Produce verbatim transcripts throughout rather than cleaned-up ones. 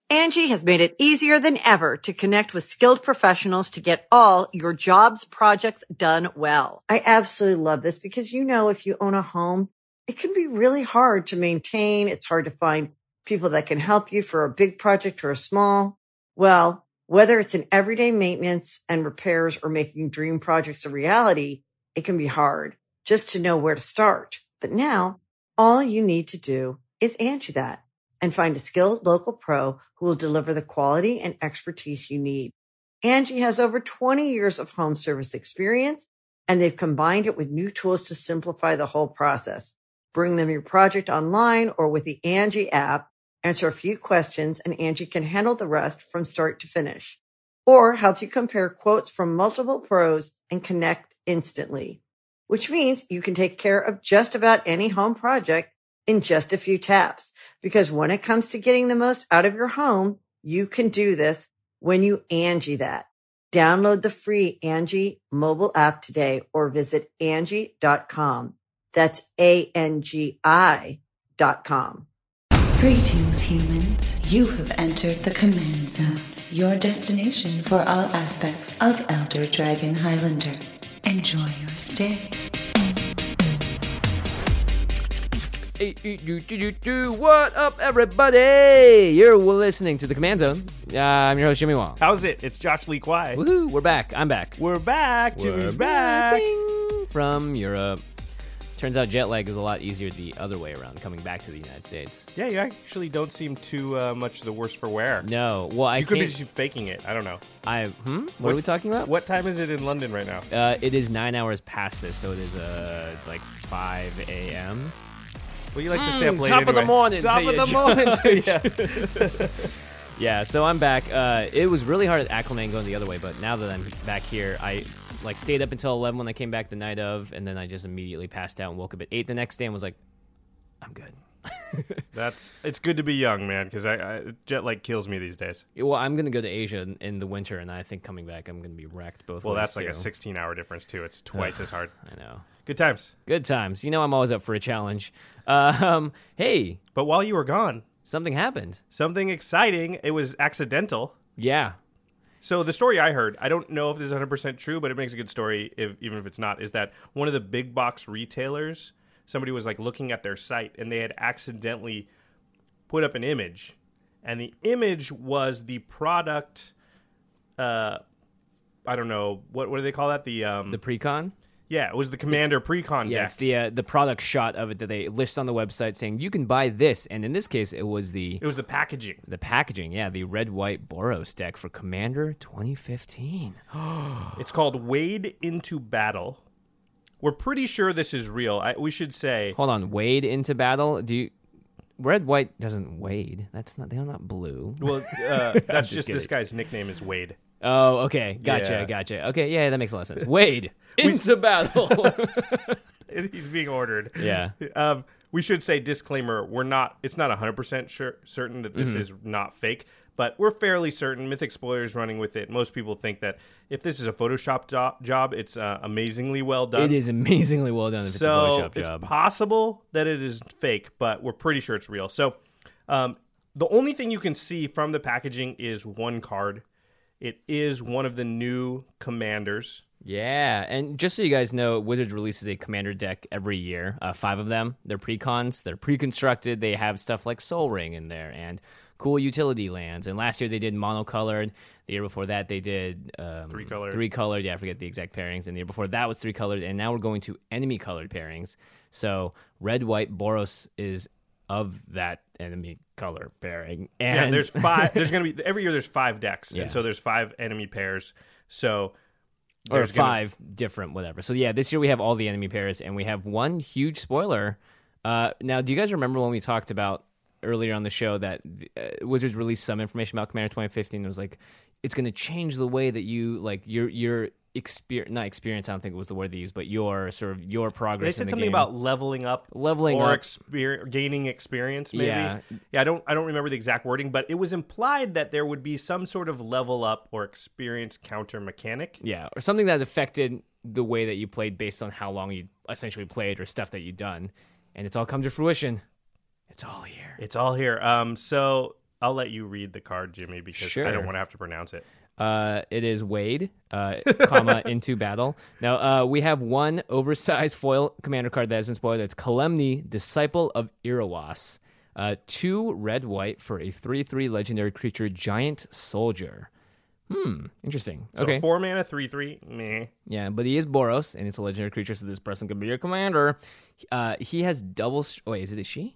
Angie has made it easier than ever to connect with skilled professionals to get all your jobs projects done well. I absolutely love this because, you know, if you own a home, it can be really hard to maintain. It's hard to find people that can help you for a big project or a small. Well, whether it's in everyday maintenance and repairs or making dream projects a reality, it can be hard just to know where to start. But now all you need to do is Angie that and find a skilled local pro who will deliver the quality and expertise you need. Angie has over twenty years of home service experience, and they've combined it with new tools to simplify the whole process. Bring them your project online or with the Angie app, answer a few questions, and Angie can handle the rest from start to finish. Or help you compare quotes from multiple pros and connect instantly, which means you can take care of just about any home project in just a few taps. Because when it comes to getting the most out of your home, you can do this when you Angie that. Download the free Angie mobile app today or visit Angie dot com. That's A N G I dot com. Greetings, humans. You have entered the Command Zone, your destination for all aspects of Elder Dragon Highlander. Enjoy your stay. Hey, do, do, do, do. What up, everybody? You're listening to the Command Zone. Uh, I'm your host, Jimmy Wong. How's it? It's Josh Lee Kwai. Woohoo, we're back. I'm back. We're back. We're Jimmy's back. Bing, from Europe. Turns out jet lag is a lot easier the other way around, coming back to the United States. Yeah, you actually don't seem too uh, much the worse for wear. No. Well, I You could be can't... just faking it. I don't know. I, hmm? What, What- are we talking about? What time is it in London right now? Uh, it is nine hours past this, so it is uh, like five a.m. Well, you like to stay up Mm, late top of anyway. the morning Top to of you, the morning to you. Yeah, so I'm back. Uh, it was really hard at acclimating going the other way, but now that I'm back here, I like stayed up until eleven when I came back the night of, and then I just immediately passed out and woke up at eight the next day and was like, I'm good. That's it's good to be young, man, because I, I jet lag kills me these days. Well, I'm going to go to Asia in, in the winter, and I think coming back I'm going to be wrecked both Well, ways, that's like too. a sixteen-hour difference too. It's twice Ugh, as hard. I know. Good times. Good times. You know I'm always up for a challenge. Uh, um, hey, But while you were gone, something happened. something exciting. It was accidental. Yeah. So the story I heard, I don't know if this is one hundred percent true, but it makes a good story, if, even if it's not, is that one of the big box retailers, somebody was like looking at their site and they had accidentally put up an image. And the image was the product, uh, I don't know, what what do they call that? The um, The pre-con? Yeah, it was the Commander pre-con Yeah, deck. it's the uh, the product shot of it that they list on the website saying you can buy this, and in this case, it was the It was the packaging. the packaging. Yeah, the red white Boros deck for Commander twenty fifteen. It's called Wade into Battle. We're pretty sure this is real. I, we should say. Hold on, wade into battle. Do you? Red white doesn't wade. That's not. They're not blue. Well, uh, that's just just kidding. this guy's nickname is Wade. Oh, okay, gotcha, Yeah. gotcha. Okay, yeah, that makes a lot of sense. Wade into battle. He's being ordered. Yeah. Um, we should say disclaimer. We're not. It's not one hundred percent sure certain that this Mm-hmm. is not fake, but we're fairly certain. Mythic Spoilers running with it. Most people think that if this is a Photoshop jo- job, it's uh, amazingly well done. It is amazingly well done if it's a so Photoshop it's job. possible that it is fake, but we're pretty sure it's real. So um, the only thing you can see from the packaging is one card. It is one of the new commanders. Yeah, and just so you guys know, Wizards releases a commander deck every year. Uh, five of them. They're pre-cons. They're pre-constructed. They have stuff like Soul Ring in there and cool utility lands. And last year they did monocolored. The year before that they did um, Three-colored. Three-colored. Yeah, I forget the exact pairings. And the year before that was three-colored. And now we're going to enemy-colored pairings. So red, white, Boros is of that enemy color pairing. And Yeah, there's five. There's going to be every year. There's five decks, Yeah. and so there's five enemy pairs. So or there's gonna- five different whatever. So yeah, this year we have all the enemy pairs, and we have one huge spoiler. Uh, now, do you guys remember when we talked about earlier on the show that uh, Wizards released some information about Commander twenty fifteen? It was like it's going to change the way that you like your your experience, not experience. I don't think it was the word they used, but your sort of your progress. They said in the something game. about leveling up, Leveling or up. exper- gaining experience. Maybe. Yeah. yeah. I don't. I don't remember the exact wording, but it was implied that there would be some sort of level up or experience counter mechanic. Yeah, or something that affected the way that you played based on how long you essentially played or stuff that you'd done, and it's all come to fruition. It's all here. It's all here. Um. So I'll let you read the card, Jimmy, because Sure. I don't want to have to pronounce it. Uh, it is Wade, uh, comma, into battle. Now, uh, we have one oversized foil commander card that has been spoiled. That's Kalemni, Disciple of Iroas. Uh, two red-white for a three three legendary creature, Giant Soldier. Hmm, interesting. So Okay. four mana, three three, meh. Yeah, but he is Boros, and it's a legendary creature, so this person could be your commander. Uh, he has double... St- Wait, is it a she?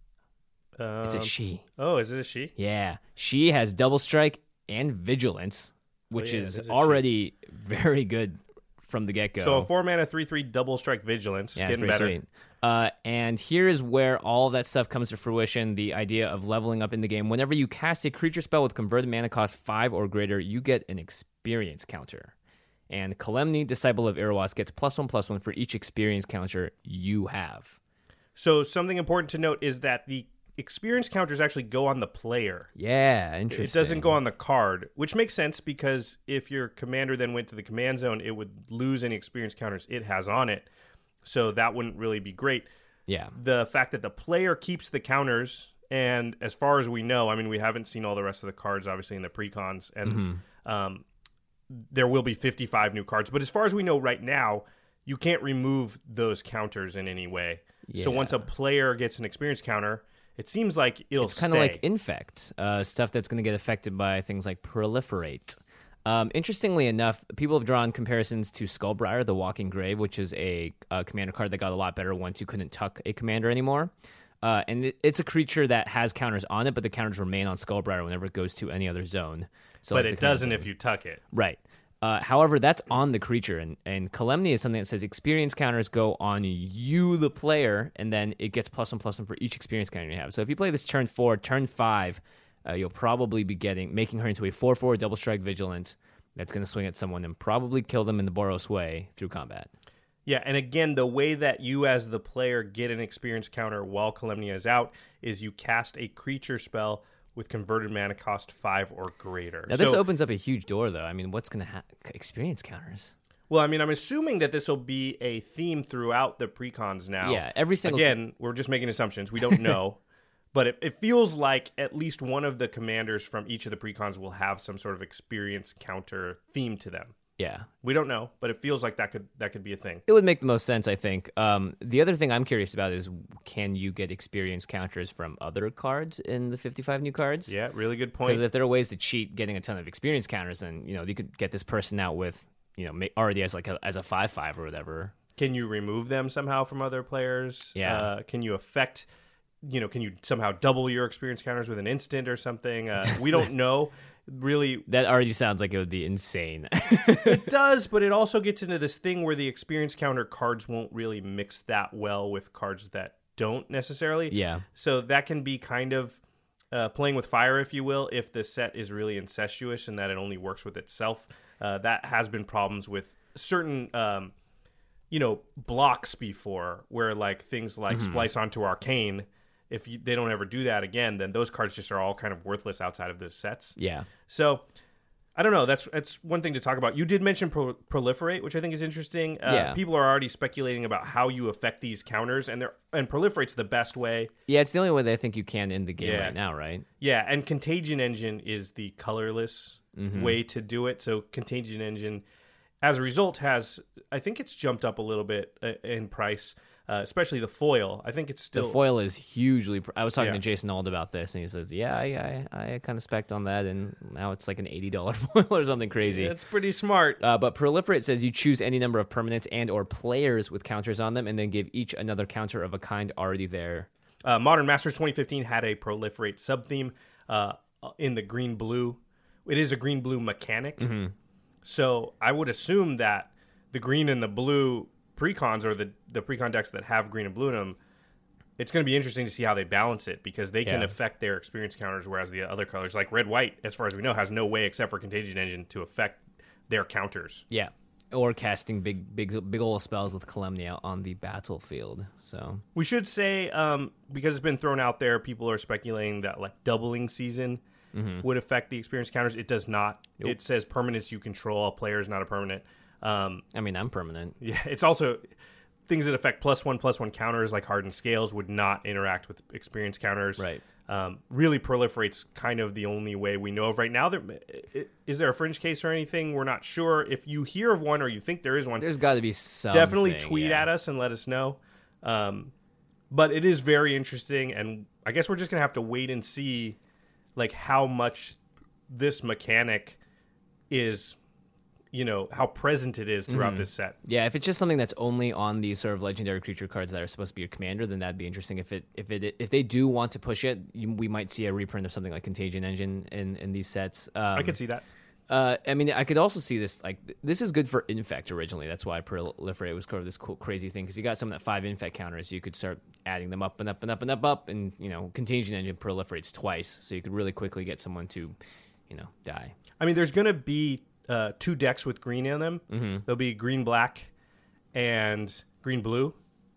Um, It's a she. Oh, is it a she? Yeah, she has double strike and vigilance, which yeah, is it is a already very good from the get-go. So a four mana, three three double strike vigilance. Yeah, It's it's getting pretty better. sweet. Uh, and here is where all that stuff comes to fruition, the idea of leveling up in the game. Whenever you cast a creature spell with converted mana cost five or greater, you get an experience counter. And Kalemni, Disciple of Iroas, gets plus one, plus one for each experience counter you have. So something important to note is that the experience counters actually go on the player. Yeah, interesting. It doesn't go on the card, which makes sense because if your commander then went to the command zone, it would lose any experience counters it has on it. So that wouldn't really be great. Yeah. The fact that the player keeps the counters, and as far as we know, I mean, we haven't seen all the rest of the cards, obviously, in the precons, and Mm-hmm. um, there will be fifty-five new cards. But as far as we know right now, you can't remove those counters in any way. So Yeah. once a player gets an experience counter, it seems like it'll It's kind of stay. like Infect, uh, stuff that's going to get affected by things like Proliferate. Um, interestingly enough, people have drawn comparisons to Skullbriar, the Walking Grave, which is a, a commander card that got a lot better once you couldn't tuck a commander anymore. Uh, and it, it's a creature that has counters on it, but the counters remain on Skullbriar whenever it goes to any other zone. So but like it the command doesn't zone. if you tuck it. Right. Uh, however, that's on the creature, and, and Kalemni is something that says experience counters go on you, the player, and then it gets plus one, plus one for each experience counter you have. So if you play this turn four, turn five, uh, you'll probably be getting making her into a four four double strike vigilant that's going to swing at someone and probably kill them in the Boros way through combat. Yeah, and again, the way that you as the player get an experience counter while Kalemnia is out is you cast a creature spell with converted mana cost five or greater. Now, this So- opens up a huge door, though. I mean, what's going to happen? Experience counters. Well, I mean, I'm assuming that this will be a theme throughout the precons now. Yeah, every single- Again, we're just making assumptions. We don't know. But it, it feels like at least one of the commanders from each of the precons will have some sort of experience counter theme to them. Yeah. We don't know, but it feels like that could that could be a thing. It would make the most sense, I think. Um, the other thing I'm curious about is can you get experience counters from other cards in the fifty-five new cards? Yeah, really good point. Because if there are ways to cheat getting a ton of experience counters, then you know you could get this person out with you know ma- already as like a, as a five five or whatever. Can you remove them somehow from other players? Yeah. Uh, can you affect, you know, can you somehow double your experience counters with an instant or something? Uh, we don't know. Really, That already sounds like it would be insane. it does, but it also gets into this thing where the experience counter cards won't really mix that well with cards that don't necessarily. Yeah. So that can be kind of uh, playing with fire, if you will, if the set is really incestuous and that it only works with itself. Uh, that has been problems with certain, um, you know, blocks before, where like things like Mm-hmm. Splice onto Arcane, if you, they don't ever do that again, then those cards just are all kind of worthless outside of those sets. Yeah. So I don't know. That's that's one thing to talk about. You did mention pro- proliferate, which I think is interesting. Uh, Yeah. People are already speculating about how you affect these counters, and they're and proliferate's the best way. Yeah, it's the only way that I think you can in the game Yeah. right now, right? Yeah, and Contagion Engine is the colorless Mm-hmm. way to do it. So Contagion Engine, as a result, has I think it's jumped up a little bit uh, in price, uh, especially the foil. I think it's still The foil is hugely. Pr- I was talking Yeah. to Jason Ald about this, and he says, "Yeah, I I, I kind of spec'd on that, and now it's like an eighty dollar foil or something crazy." It's pretty smart. Uh, but Proliferate says you choose any number of permanents and or players with counters on them, and then give each another counter of a kind already there. Uh, Modern Masters twenty fifteen had a proliferate sub theme uh, in the green blue. It is a green blue mechanic, Mm-hmm. so I would assume that the green and the blue precons, or the the precon decks that have green and blue in them, it's going to be interesting to see how they balance it, because they can Yeah. affect their experience counters, whereas the other colors, like red white, as far as we know, has no way except for Contagion Engine to affect their counters. Yeah, or casting big big big old spells with Kalemnia on the battlefield. So We should say, um, because it's been thrown out there, people are speculating that like doubling season would affect the experience counters. It does not. It says permanents you control. A player is not a permanent. Um, I mean, I'm permanent. yeah, it's also things that affect plus one plus one counters like hardened scales would not interact with experience counters. Right. um, really proliferates kind of the only way we know of right now. There, is there a fringe case or anything? We're not sure. If you hear of one or you think there is one, there's got to be some. Definitely tweet yeah. at us and let us know. Um, but it is very interesting, and I guess we're just gonna have to wait and see, like how much this mechanic is, you know, how present it is throughout mm-hmm. this set. Yeah, if it's just something that's only on these sort of legendary creature cards that are supposed to be your commander, then that'd be interesting. If it if it if they do want to push it, you, we might see a reprint of something like Contagion Engine in in these sets. Um, I could see that. Uh, I mean, I could also see this, like, this is good for Infect originally. That's why Proliferate was kind of this cool, crazy thing, because you got some of that five Infect counters. You could start adding them up and up and up and up, up, and, you know, Contagion Engine proliferates twice, so you could really quickly get someone to, you know, die. I mean, there's going to be uh, two decks with green in them. Mm-hmm. There'll be green-black and green-blue.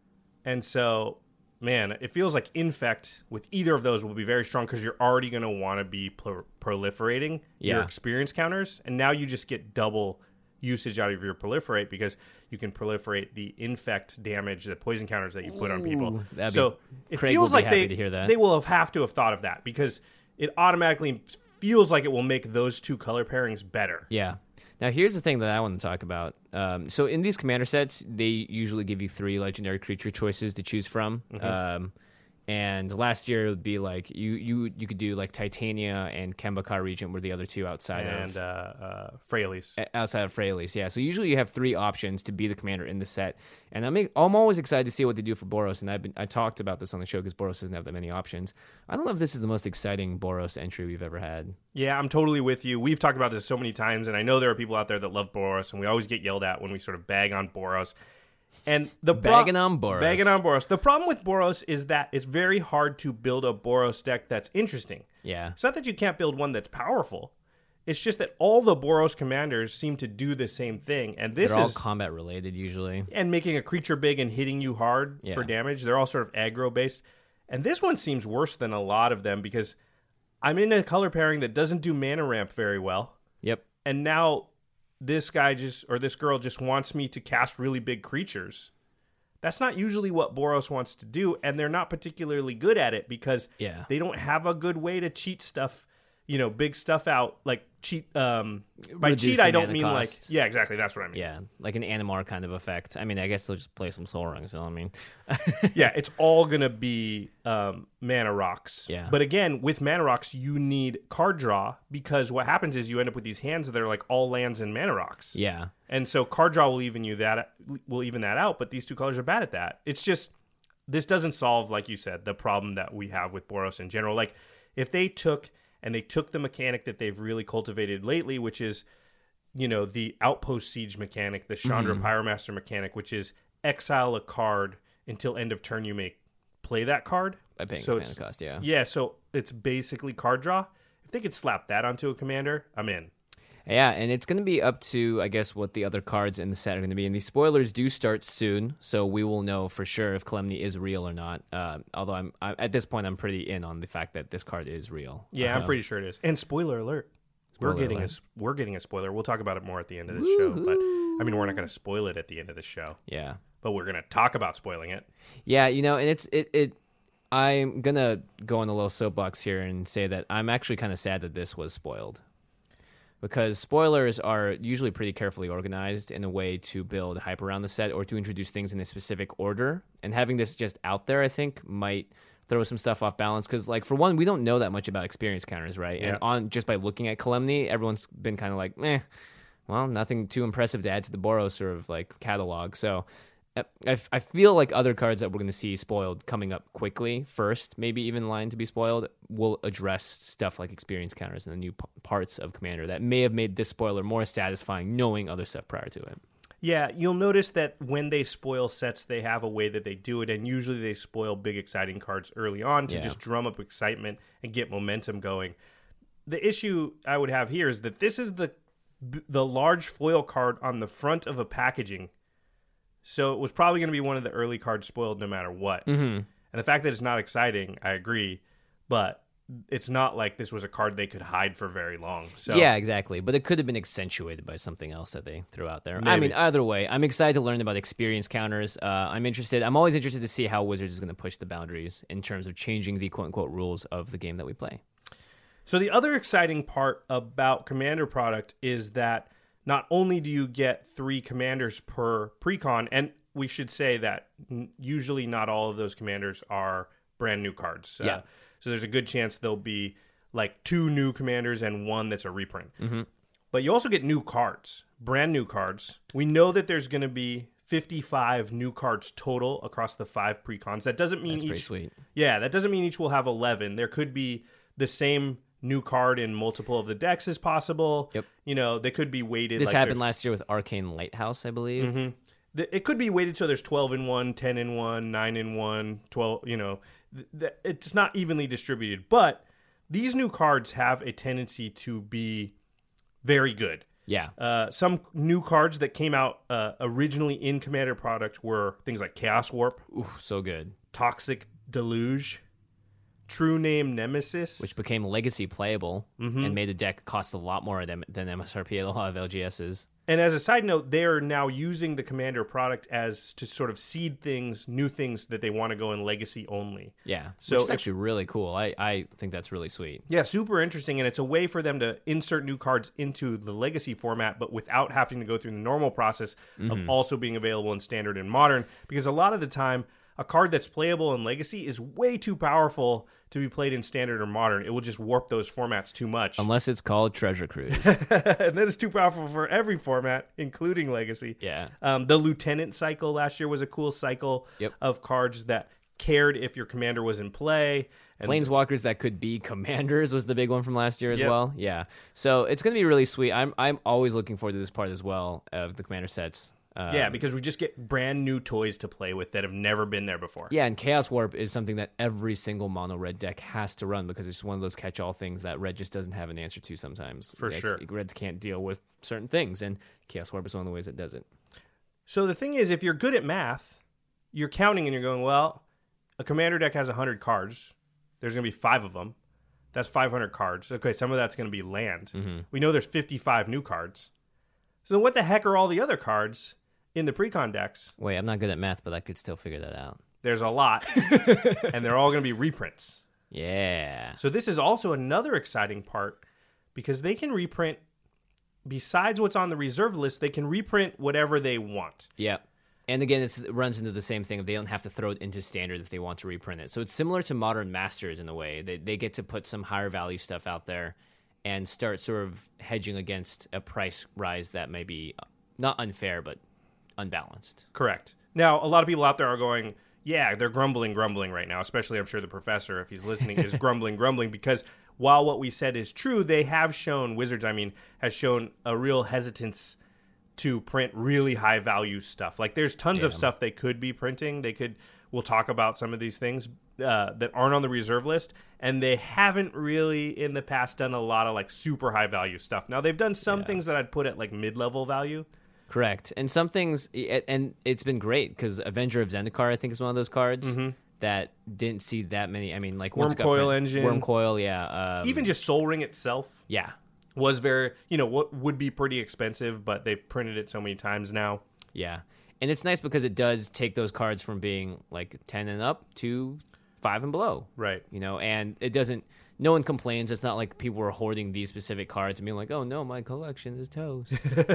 And so, man, it feels like Infect with either of those will be very strong because you're already going to want to be pro- proliferating yeah. your experience counters. And now you just get double usage out of your proliferate because you can proliferate the infect damage, the poison counters that you put on people. Ooh, so it Craig feels will be like happy they, to hear that. they will have, have to have thought of that because it automatically feels like it will make those two color pairings better. Yeah. Now, here's the thing that I want to talk about. Um, so in these commander sets, they usually give you three legendary creature choices to choose from. Mm-hmm. Um, and last year it would be like you you you could do like Titania and Kembakar Regent were the other two outside and, of uh, uh, Freyalise. Outside of Freyalise, yeah. So usually you have three options to be the commander in the set, and I'm I'm always excited to see what they do for Boros. And I've been I talked about this on the show because Boros doesn't have that many options. I don't know if this is the most exciting Boros entry we've ever had. Yeah, I'm totally with you. We've talked about this so many times, and I know there are people out there that love Boros, and we always get yelled at when we sort of bag on Boros. And the bagging pro- on Boros. Bagging on Boros. The problem with Boros is that it's very hard to build a Boros deck that's interesting. Yeah. It's not that you can't build one that's powerful. It's just that all the Boros commanders seem to do the same thing. And this They're all is combat related usually. And making a creature big and hitting you hard yeah. for damage. They're all sort of aggro based. And this one seems worse than a lot of them because I'm in a color pairing that doesn't do mana ramp very well. Yep. And now this guy just or this girl just wants me to cast really big creatures. That's not usually what Boros wants to do, and they're not particularly good at it because yeah. they don't have a good way to cheat stuff, you know, big stuff out. Like cheat, um, by Reduce cheat the I don't mana mean cost. like, yeah, exactly, that's what I mean. Yeah, like an Animar kind of effect. I mean, I guess they'll just play some Soul Rings, so I mean. Yeah, it's all going to be um, mana rocks. Yeah. But again, with mana rocks, you need card draw because what happens is you end up with these hands that are like all lands and mana rocks. Yeah. And so card draw will even you that will even that out, but these two colors are bad at that. It's just this doesn't solve, like you said, the problem that we have with Boros in general. Like if they took and they took the mechanic that they've really cultivated lately, which is, you know, the Outpost Siege mechanic, the Chandra mm-hmm. Pyromaster mechanic, which is exile a card until end of turn you may play that card. By paying so its mana cost, yeah. Yeah, so it's basically card draw. If they could slap that onto a commander, I'm in. Yeah, and it's going to be up to, I guess, what the other cards in the set are going to be. And these spoilers do start soon, so we will know for sure if Calamity is real or not. Uh, although I'm I, at this point, I'm pretty in on the fact that this card is real. Yeah, um, I'm pretty sure it is. And spoiler alert, spoiler we're getting alert. a we're getting a spoiler. We'll talk about it more at the end of the Woo-hoo. show. But I mean, we're not going to spoil it at the end of the show. Yeah, but we're going to talk about spoiling it. Yeah, you know, and it's it it. I'm gonna go on a little soapbox here and say that I'm actually kind of sad that this was spoiled. Because spoilers are usually pretty carefully organized in a way to build hype around the set or to introduce things in a specific order. And having this just out there, I think, might throw some stuff off balance. Because, like, for one, we don't know that much about experience counters, right? Yeah. And on just by looking at Calamity, everyone's been kind of like, meh, well, nothing too impressive to add to the Boros sort of, like, catalog. So I, I feel like other cards that we're going to see spoiled coming up quickly first, maybe even in line to be spoiled, will address stuff like experience counters and the new p- parts of Commander that may have made this spoiler more satisfying knowing other stuff prior to it. Yeah, you'll notice that when they spoil sets, they have a way that they do it, and usually they spoil big, exciting cards early on to Yeah. just drum up excitement and get momentum going. The issue I would have here is that this is the the large foil card on the front of a packaging. So it was probably going to be one of the early cards spoiled no matter what. Mm-hmm. And the fact that it's not exciting, I agree. But it's not like this was a card they could hide for very long. So Yeah, exactly. But it could have been accentuated by something else that they threw out there. I Maybe. mean, either way, I'm excited to learn about experience counters. Uh, I'm interested. I'm always interested to see how Wizards is going to push the boundaries in terms of changing the quote-unquote rules of the game that we play. So the other exciting part about Commander product is that not only do you get three commanders per precon, and we should say that usually not all of those commanders are brand new cards. Yeah. Uh, so there's a good chance there'll be like two new commanders and one that's a reprint. Mm-hmm. But you also get new cards, brand new cards. We know that there's going to be fifty-five new cards total across the five precons. That doesn't mean That's each. pretty sweet. Yeah, that doesn't mean each will have eleven. There could be the same new card in multiple of the decks as possible. Yep. You know, they could be weighted. This like happened there's- last year with Arcane Lighthouse, I believe. Mhm. The- It could be weighted so there's twelve in one, ten in one, nine in one, twelve, you know. Th- th- It's not evenly distributed. But these new cards have a tendency to be very good. Yeah. Uh, some new cards that came out uh, originally in Commander product were things like Chaos Warp, Ooh, so good. Toxic Deluge, True Name Nemesis. Which became legacy playable Mm-hmm. and made the deck cost a lot more than, than M S R P at a lot of L G Ss. And as a side note, they are now using the Commander product as to sort of seed things, new things that they want to go in legacy only. Yeah. So which is if- actually really cool. I, I think that's really sweet. Yeah, super interesting, and it's a way for them to insert new cards into the legacy format, but without having to go through the normal process of also being available in standard and modern. Because a lot of the time, a card that's playable in legacy is way too powerful to be played in standard or modern. It will just warp those formats too much. Unless it's called Treasure Cruise. And that is too powerful for every format, including legacy. Yeah. Um, the Lieutenant cycle last year was a cool cycle Yep. of cards that cared if your commander was in play. And Planeswalkers that could be commanders was the big one from last year as Yep. well. Yeah. So it's going to be really sweet. I'm I'm always looking forward to this part as well of the commander sets. Um, yeah, because we just get brand new toys to play with that have never been there before. Yeah, and Chaos Warp is something that every single mono red deck has to run because it's one of those catch-all things that red just doesn't have an answer to sometimes. For Like, sure. Reds can't deal with certain things, and Chaos Warp is one of the ways it does it. So the thing is, if you're good at math, you're counting and you're going, well, a commander deck has one hundred cards. There's going to be five of them. That's five hundred cards. Okay, some of that's going to be land. Mm-hmm. We know there's fifty-five new cards. So what the heck are all the other cards in the precon decks? Wait, I'm not good at math, but I could still figure that out. There's a lot, and they're all going to be reprints. Yeah. So this is also another exciting part because they can reprint, besides what's on the reserve list, they can reprint whatever they want. Yeah. And again, it's, it runs into the same thing. They don't have to throw it into standard if they want to reprint it. So it's similar to Modern Masters in a way. They, they get to put some higher value stuff out there and start sort of hedging against a price rise that may be not unfair, but unbalanced. Correct. Now, a lot of people out there are going, yeah, they're grumbling, grumbling right now, especially I'm sure the professor, if he's listening, is grumbling, grumbling, because while what we said is true, they have shown, Wizards, I mean, has shown a real hesitance to print really high value stuff. Like there's tons of Yeah. stuff they could be printing. They could, we'll talk about some of these things uh, that aren't on the reserve list, and they haven't really in the past done a lot of like super high value stuff. Now they've done some Yeah. things that I'd put at like mid-level value. Correct. And some things, and it's been great because Avenger of Zendikar, I think, is one of those cards that didn't see that many. I mean, like once it got Wormcoil print- Engine. Wormcoil, yeah. Um, Even just Soul Ring itself yeah. was very, you know, what would be pretty expensive, but they've printed it so many times now. Yeah. And it's nice because it does take those cards from being like ten and up to five and below. Right. You know, and it doesn't, no one complains. It's not like people are hoarding these specific cards and being like, oh no, my collection is toast.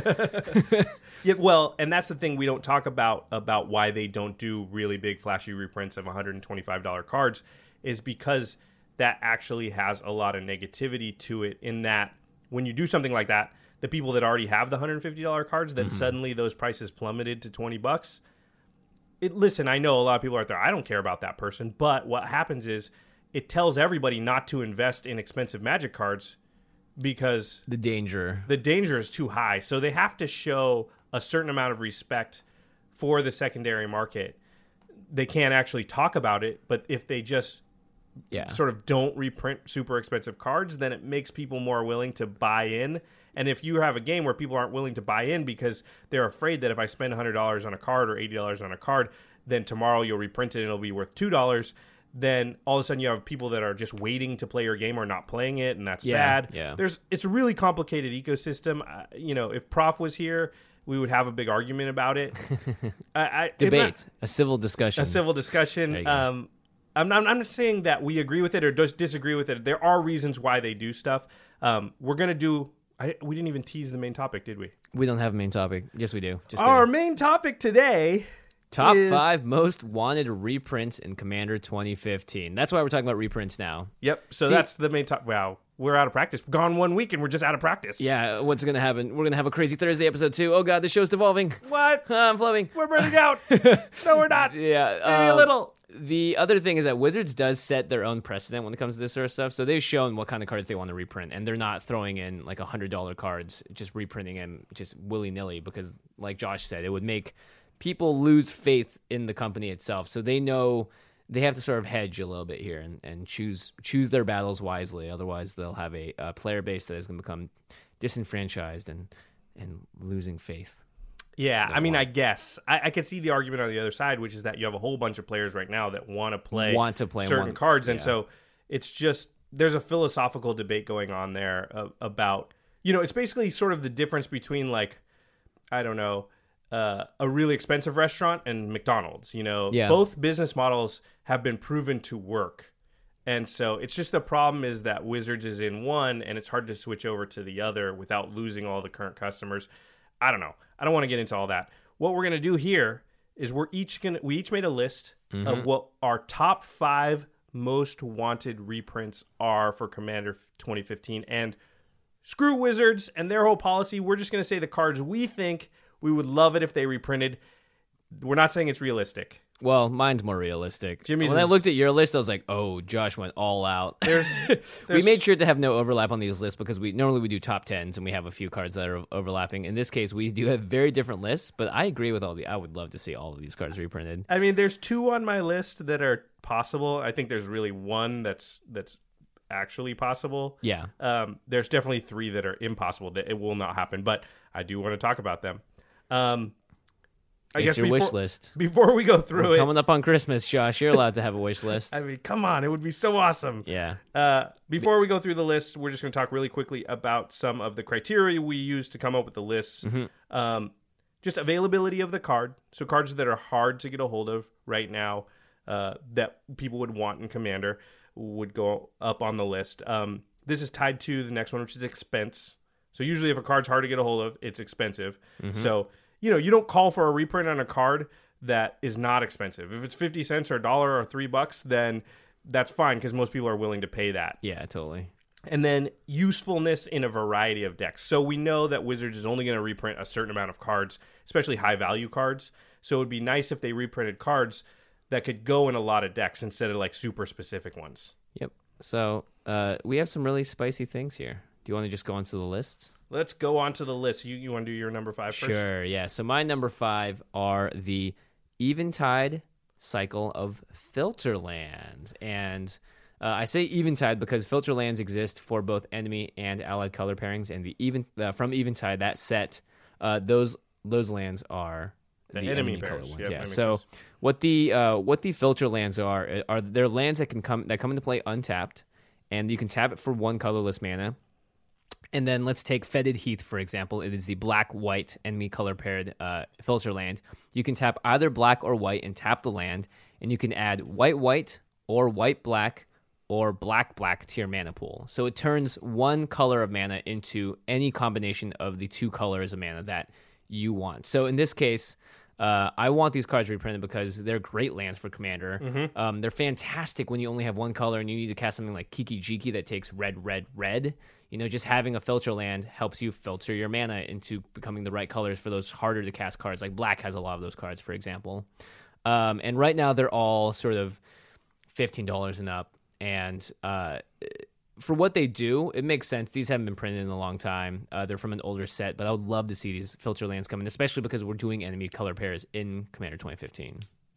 Yeah, well, and that's the thing we don't talk about, about why they don't do really big flashy reprints of one hundred twenty-five dollars cards, is because that actually has a lot of negativity to it, in that when you do something like that, the people that already have the one hundred fifty dollars cards, that suddenly those prices plummeted to twenty bucks. It, listen, I know a lot of people out there, I don't care about that person, but what happens is it tells everybody not to invest in expensive Magic cards because The danger. the danger is too high. So they have to show a certain amount of respect for the secondary market. They can't actually talk about it, but if they just Yeah. sort of don't reprint super expensive cards, then it makes people more willing to buy in. And if you have a game where people aren't willing to buy in because they're afraid that if I spend one hundred dollars on a card or eighty dollars on a card, then tomorrow you'll reprint it and it'll be worth two dollars, then all of a sudden you have people that are just waiting to play your game or not playing it, and that's Yeah, bad. yeah. There's it's a really complicated ecosystem. Uh, you know, if Prof was here, we would have a big argument about it. I, I, Debate, not, a civil discussion. a civil There you discussion. go. Um, I'm not, I'm not saying that we agree with it or dis- disagree with it. There are reasons why they do stuff. Um, we're gonna do. I, we didn't even tease the main topic, did we? We don't have a main topic. Yes, we do. Just Our kidding. main topic today. Top is- five most wanted reprints in Commander twenty fifteen. That's why we're talking about reprints now. Yep. So See- that's the main topic. Wow, we're out of practice. Gone one week and we're just out of practice. Yeah, what's going to happen? We're going to have a Crazy Thursday episode too. Oh, God, the show's devolving. What? I'm floating. We're burning out. No, we're not. Yeah. Maybe a um, little. The other thing is that Wizards does set their own precedent when it comes to this sort of stuff. So they've shown what kind of cards they want to reprint, and they're not throwing in like one hundred dollars cards, just reprinting them just willy-nilly because, like Josh said, it would make people lose faith in the company itself. So they know they have to sort of hedge a little bit here and, and choose choose their battles wisely. Otherwise, they'll have a, a player base that is going to become disenfranchised and, and losing faith. Yeah, I mean, want. I guess I, I could see the argument on the other side, which is that you have a whole bunch of players right now that want to play Want to play certain one- cards, and yeah. so it's just there's a philosophical debate going on there uh, about you know it's basically sort of the difference between like I don't know uh, a really expensive restaurant and McDonald's. You know, Yeah. both business models have been proven to work. And so it's just the problem is that Wizards is in one and it's hard to switch over to the other without losing all the current customers. I don't know. I don't want to get into all that. What we're going to do here is we're each going to, we each made a list Mm-hmm. of what our top five most wanted reprints are for Commander twenty fifteen. And screw Wizards and their whole policy. We're just going to say the cards we think we would love it if they reprinted. We're not saying it's realistic. Well, mine's more realistic. Jimmy's when I is- looked at your list, I was like, "Oh, Josh went all out." There's, we there's- made sure to have no overlap on these lists because we normally we do top tens and we have a few cards that are overlapping. In this case, we do have very different lists, but I agree with all the. I would love to see all of these cards reprinted. I mean, there's two on my list that are possible. I think there's really one that's that's actually possible. Yeah, Um, there's definitely three that are impossible that it will not happen, but I do want to talk about them. Um, I it's guess your before, wish list. Before we go through We're it, coming up on Christmas, Josh. You're allowed to have a wish list. I mean, come on, it would be so awesome. Yeah, Uh, before we go through the list, we're just going to talk really quickly about some of the criteria we use to come up with the lists. Mm-hmm. Um, just availability of the card. So cards that are hard to get a hold of right now uh, that people would want in Commander would go up on the list. Um, this is tied to the next one, which is expense. So usually if a card's hard to get a hold of, it's expensive. Mm-hmm. So, you know, you don't call for a reprint on a card that is not expensive. If it's fifty cents or a dollar or three bucks, then that's fine because most people are willing to pay that. yeah, totally. And then usefulness in a variety of decks. So we know that Wizards is only going to reprint a certain amount of cards, especially high value cards. So it would be nice if they reprinted cards that could go in a lot of decks instead of like super specific ones. Yep. So uh, we have some really spicy things here. Do you want to just go onto the lists? Let's go on to the list. You you want to do your number five first? Sure, yeah. So my number five are the Eventide cycle of filter lands. And uh, I say Eventide because filter lands exist for both enemy and allied color pairings. And the even uh, from Eventide, that set, uh, those those lands are The the, enemy enemy, color pairs. ones. Yep, that Yeah. makes So sense. what the uh, what the filter lands are are they're lands that can come that come into play untapped, and you can tap it for one colorless mana. And then let's take Fetid Heath, for example. It is the black-white enemy color-paired uh, filter land. You can tap either black or white and tap the land, and you can add white-white or white-black or black-black to your mana pool. So it turns one color of mana into any combination of the two colors of mana that you want. So in this case, uh, I want these cards reprinted because they're great lands for Commander. Mm-hmm. Um, they're fantastic when you only have one color and you need to cast something like Kiki Jiki that takes red, red, red. You know, just having a filter land helps you filter your mana into becoming the right colors for those harder to cast cards. Like black has a lot of those cards, for example. Um, and right now they're all sort of fifteen dollars and up. And uh, for what they do, it makes sense. These haven't been printed in a long time. Uh, they're from an older set, but I would love to see these filter lands come in, especially because we're doing enemy color pairs in Commander twenty fifteen.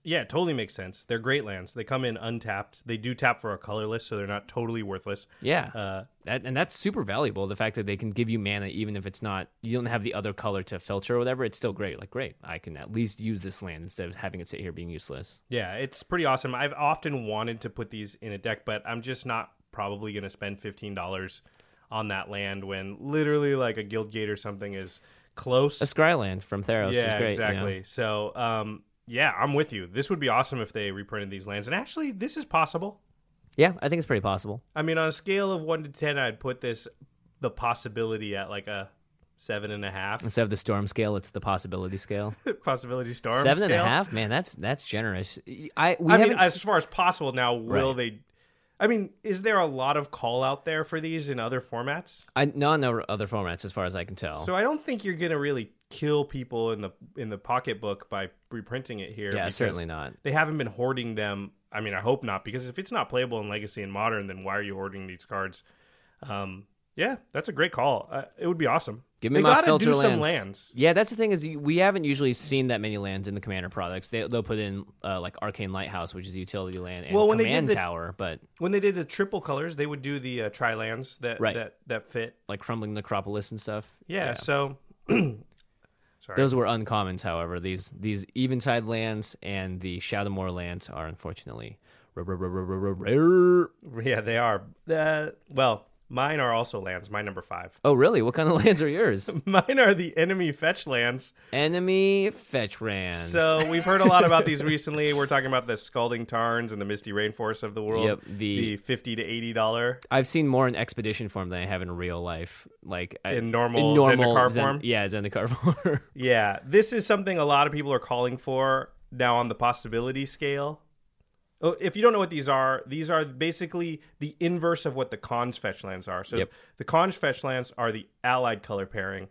Yeah, it totally makes sense. They're great lands. They come in untapped. They do tap for a colorless, so they're not totally worthless. Yeah, Uh, that, and that's super valuable. The fact that they can give you mana even if it's not, you don't have the other color to filter or whatever. It's still great. Like, great, I can at least use this land instead of having it sit here being useless. yeah, it's pretty awesome. I've often wanted to put these in a deck, but I'm just not probably going to spend fifteen dollars on that land when literally like a Guildgate or something is close. A Scryland from Theros yeah, is great. exactly. You know? So, um, yeah, I'm with you. This would be awesome if they reprinted these lands. And actually, this is possible. Yeah, I think it's pretty possible. I mean, on a scale of one to ten, I'd put this, the possibility at like a seven and a half. Instead of the storm scale, it's the possibility scale. Possibility storm Seven and a scale. half, man. That's that's generous. I we I haven't mean, s- as far as possible now, will Right. they... I mean, is there a lot of call out there for these in other formats? I no no other formats as far as I can tell. So I don't think you're going to really kill people in the in the pocketbook by reprinting it here. yeah, because certainly not. They haven't been hoarding them. I mean, I hope not, because if it's not playable in Legacy and Modern, then why are you hoarding these cards? Um, yeah, that's a great call. Uh, it would be awesome. Give me they my gotta filter do lands. some lands. Yeah, that's the thing is you- we haven't usually seen that many lands in the Commander products. They, they'll put in uh, like Arcane Lighthouse, which is a utility land, and Well, when they did Command the- Tower, but When they did the triple colors, they would do the uh, tri lands that, Right. that that fit. like Crumbling Necropolis and stuff. Yeah. So, sorry. Those were uncommons, however. These these Eventide lands and the Shadowmoor lands are unfortunately rare. rare, rare, rare. Yeah, they are. Uh, well, mine are also lands. My number five. Oh, really? What kind of lands are yours? Mine are the enemy fetch lands. Enemy fetch lands. So we've heard a lot about these recently. We're talking about the Scalding Tarns and the Misty Rainforests of the world. Yep, the- the fifty to eighty dollar I've seen more in expedition form than I have in real life. Like I- In normal Zendikar Zen- form? Yeah, Zendikar form. Yeah, this is something a lot of people are calling for now on the possibility scale. Oh, if you don't know what these are, these are basically the inverse of what the Khans fetch lands are. So Yep. the Khans fetch lands are the allied color pairing,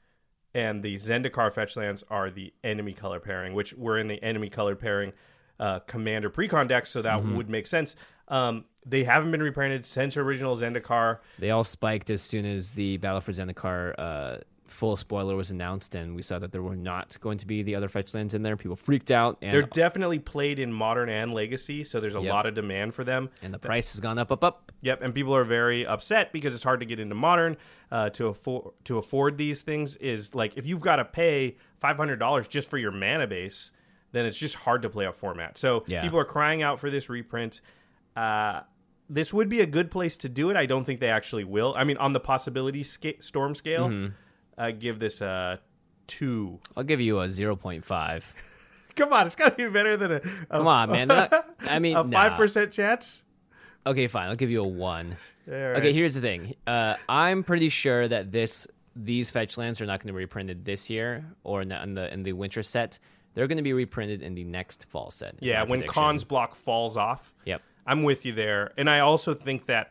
and the Zendikar fetch lands are the enemy color pairing, which we're in the enemy color pairing uh, commander precon deck, so that Mm-hmm. would make sense. Um, they haven't been reprinted since original Zendikar. They all spiked as soon as the Battle for Zendikar uh, full spoiler was announced, and we saw that there were not going to be the other fetch lands in there. People freaked out, and They're definitely played in Modern and Legacy, so there's a Yep. lot of demand for them. and the price has gone up, up, up. Yep, and people are very upset because it's hard to get into Modern uh, to afford to afford these things. Is like if you've got to pay five hundred dollars just for your mana base, then it's just hard to play a format. So Yeah. people are crying out for this reprint. Uh, this would be a good place to do it. I don't think they actually will. I mean, on the possibility sca- storm scale, Mm-hmm. I give this a two. I'll give you a zero point five. Come on, it's got to be better than a, a Come on, man. They're not- I mean, a nah. five percent chance. Okay, fine. I'll give you a one. All right. Okay, here's the thing. Uh, I'm pretty sure that this these fetch lands are not going to be reprinted this year or in the, in the in the winter set. They're going to be reprinted in the next fall set. is Yeah, my when prediction. Khan's block falls off. Yep. I'm with you there. And I also think that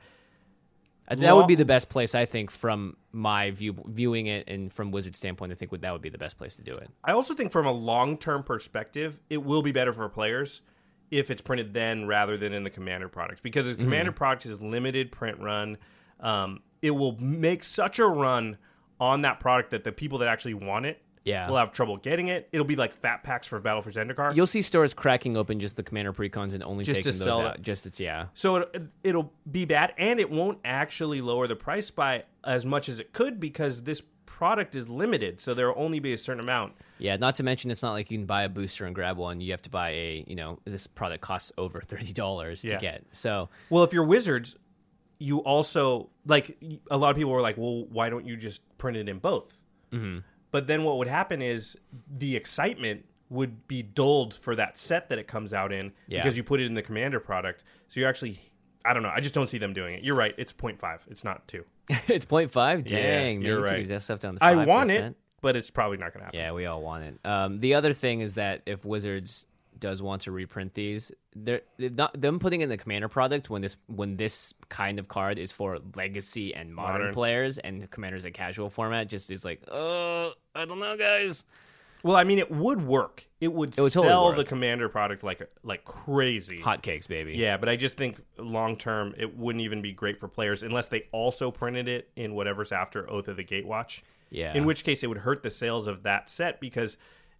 Uh, That would Law- be the best place, I think, from my view, viewing it and from Wizard standpoint. I think would, that would be the best place to do it. I also think from a long-term perspective, it will be better for players if it's printed then rather than in the Commander product. Because the Commander Mm-hmm. product is limited print run. Um, it will make such a run on that product that the people that actually want it Yeah. will have trouble getting it. It'll be like fat packs for Battle for Zendikar. You'll see stores cracking open just the Commander precons and only Just to taking those sell out. it. Just as, yeah. So it, it'll be bad, and it won't actually lower the price by as much as it could because this product is limited. So there will only be a certain amount. Yeah, not to mention it's not like you can buy a booster and grab one. You have to buy a, you know, this product costs over thirty dollars Yeah. to get. So, Well, if you're Wizards, you also like a lot of people were like, "Well, why don't you just print it in both?" Mm-hmm. But then what would happen is the excitement would be dulled for that set that it comes out in Yeah. because you put it in the Commander product. So you're actually, I don't know. I just don't see them doing it. You're right. It's zero point five. It's not two. it's point five. Dang, Yeah, man, you're you took right. that stuff down to I five percent. want it, but it's probably not going to happen. Yeah, we all want it. Um, the other thing is that if Wizards does want to reprint these, they're, they're not them putting in the Commander product when this when this kind of card is for Legacy and Modern, Modern. players, and Commander's a casual format. Just is like, oh, I don't know, guys. Well, I mean, it would work. It would, It would totally sell work. the Commander product like like crazy. Hotcakes, baby. Yeah, but I just think long term it wouldn't even be great for players unless they also printed it in whatever's after Oath of the Gatewatch. Yeah. In which case it would hurt the sales of that set because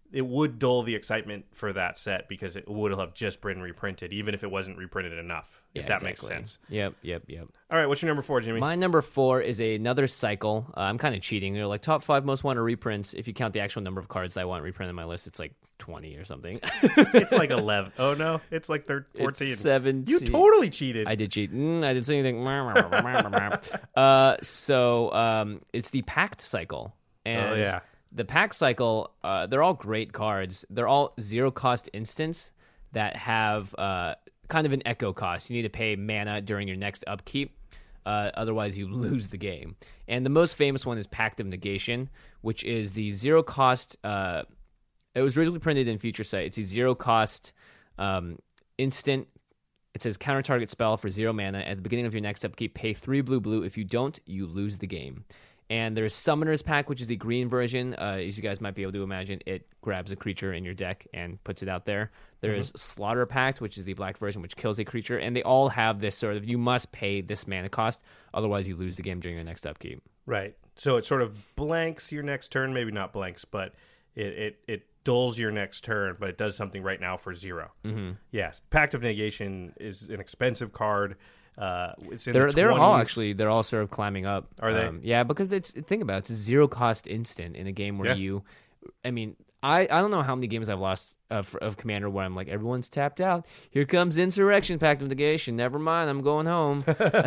it would dull the excitement for that set because it would have just been reprinted, even if it wasn't reprinted enough, if Yeah, that exactly. makes sense. Yep, yep, yep. All right, what's your number four, Jimmy? My number four is a, another cycle. Uh, I'm kind of cheating. They're like top five most wanted reprints. If you count the actual number of cards that I want reprinted on my list, it's like twenty or something. It's like eleven. Oh, no. It's like thirteen, fourteen. It's seventeen. You totally cheated. I did cheat. Mm, I didn't say anything. uh, so um, it's the Pact cycle. And Oh, yeah. the Pact cycle, uh, they're all great cards. They're all zero cost instants that have uh, kind of an echo cost. You need to pay mana during your next upkeep. Uh, otherwise, you lose the game. And the most famous one is Pact of Negation, which is the zero cost. Uh, it was originally printed in Future Sight. It's a zero cost um, instant. It says counter target spell for zero mana. At the beginning of your next upkeep, pay three blue blue. If you don't, you lose the game. And there's Summoner's Pact, which is the green version. Uh, as you guys might be able to imagine, it grabs a creature in your deck and puts it out there. There's mm-hmm. Slaughter Pact, which is the black version, which kills a creature. And they all have this sort of, you must pay this mana cost, otherwise you lose the game during your next upkeep. Right. So it sort of blanks your next turn. Maybe not blanks, but it it, it dulls your next turn, but it does something right now for zero. Mm-hmm. Yes. Pact of Negation is an expensive card. Uh, it's in they're the they're twenties. all actually they're all sort of climbing up. Are they? Um, yeah, because it's think about it, it's a zero cost instant in a game where Yeah. you, I mean, I, I don't know how many games I've lost of, of Commander where I'm like everyone's tapped out. Here comes Insurrection, Pact of Negation. Never mind, I'm going home.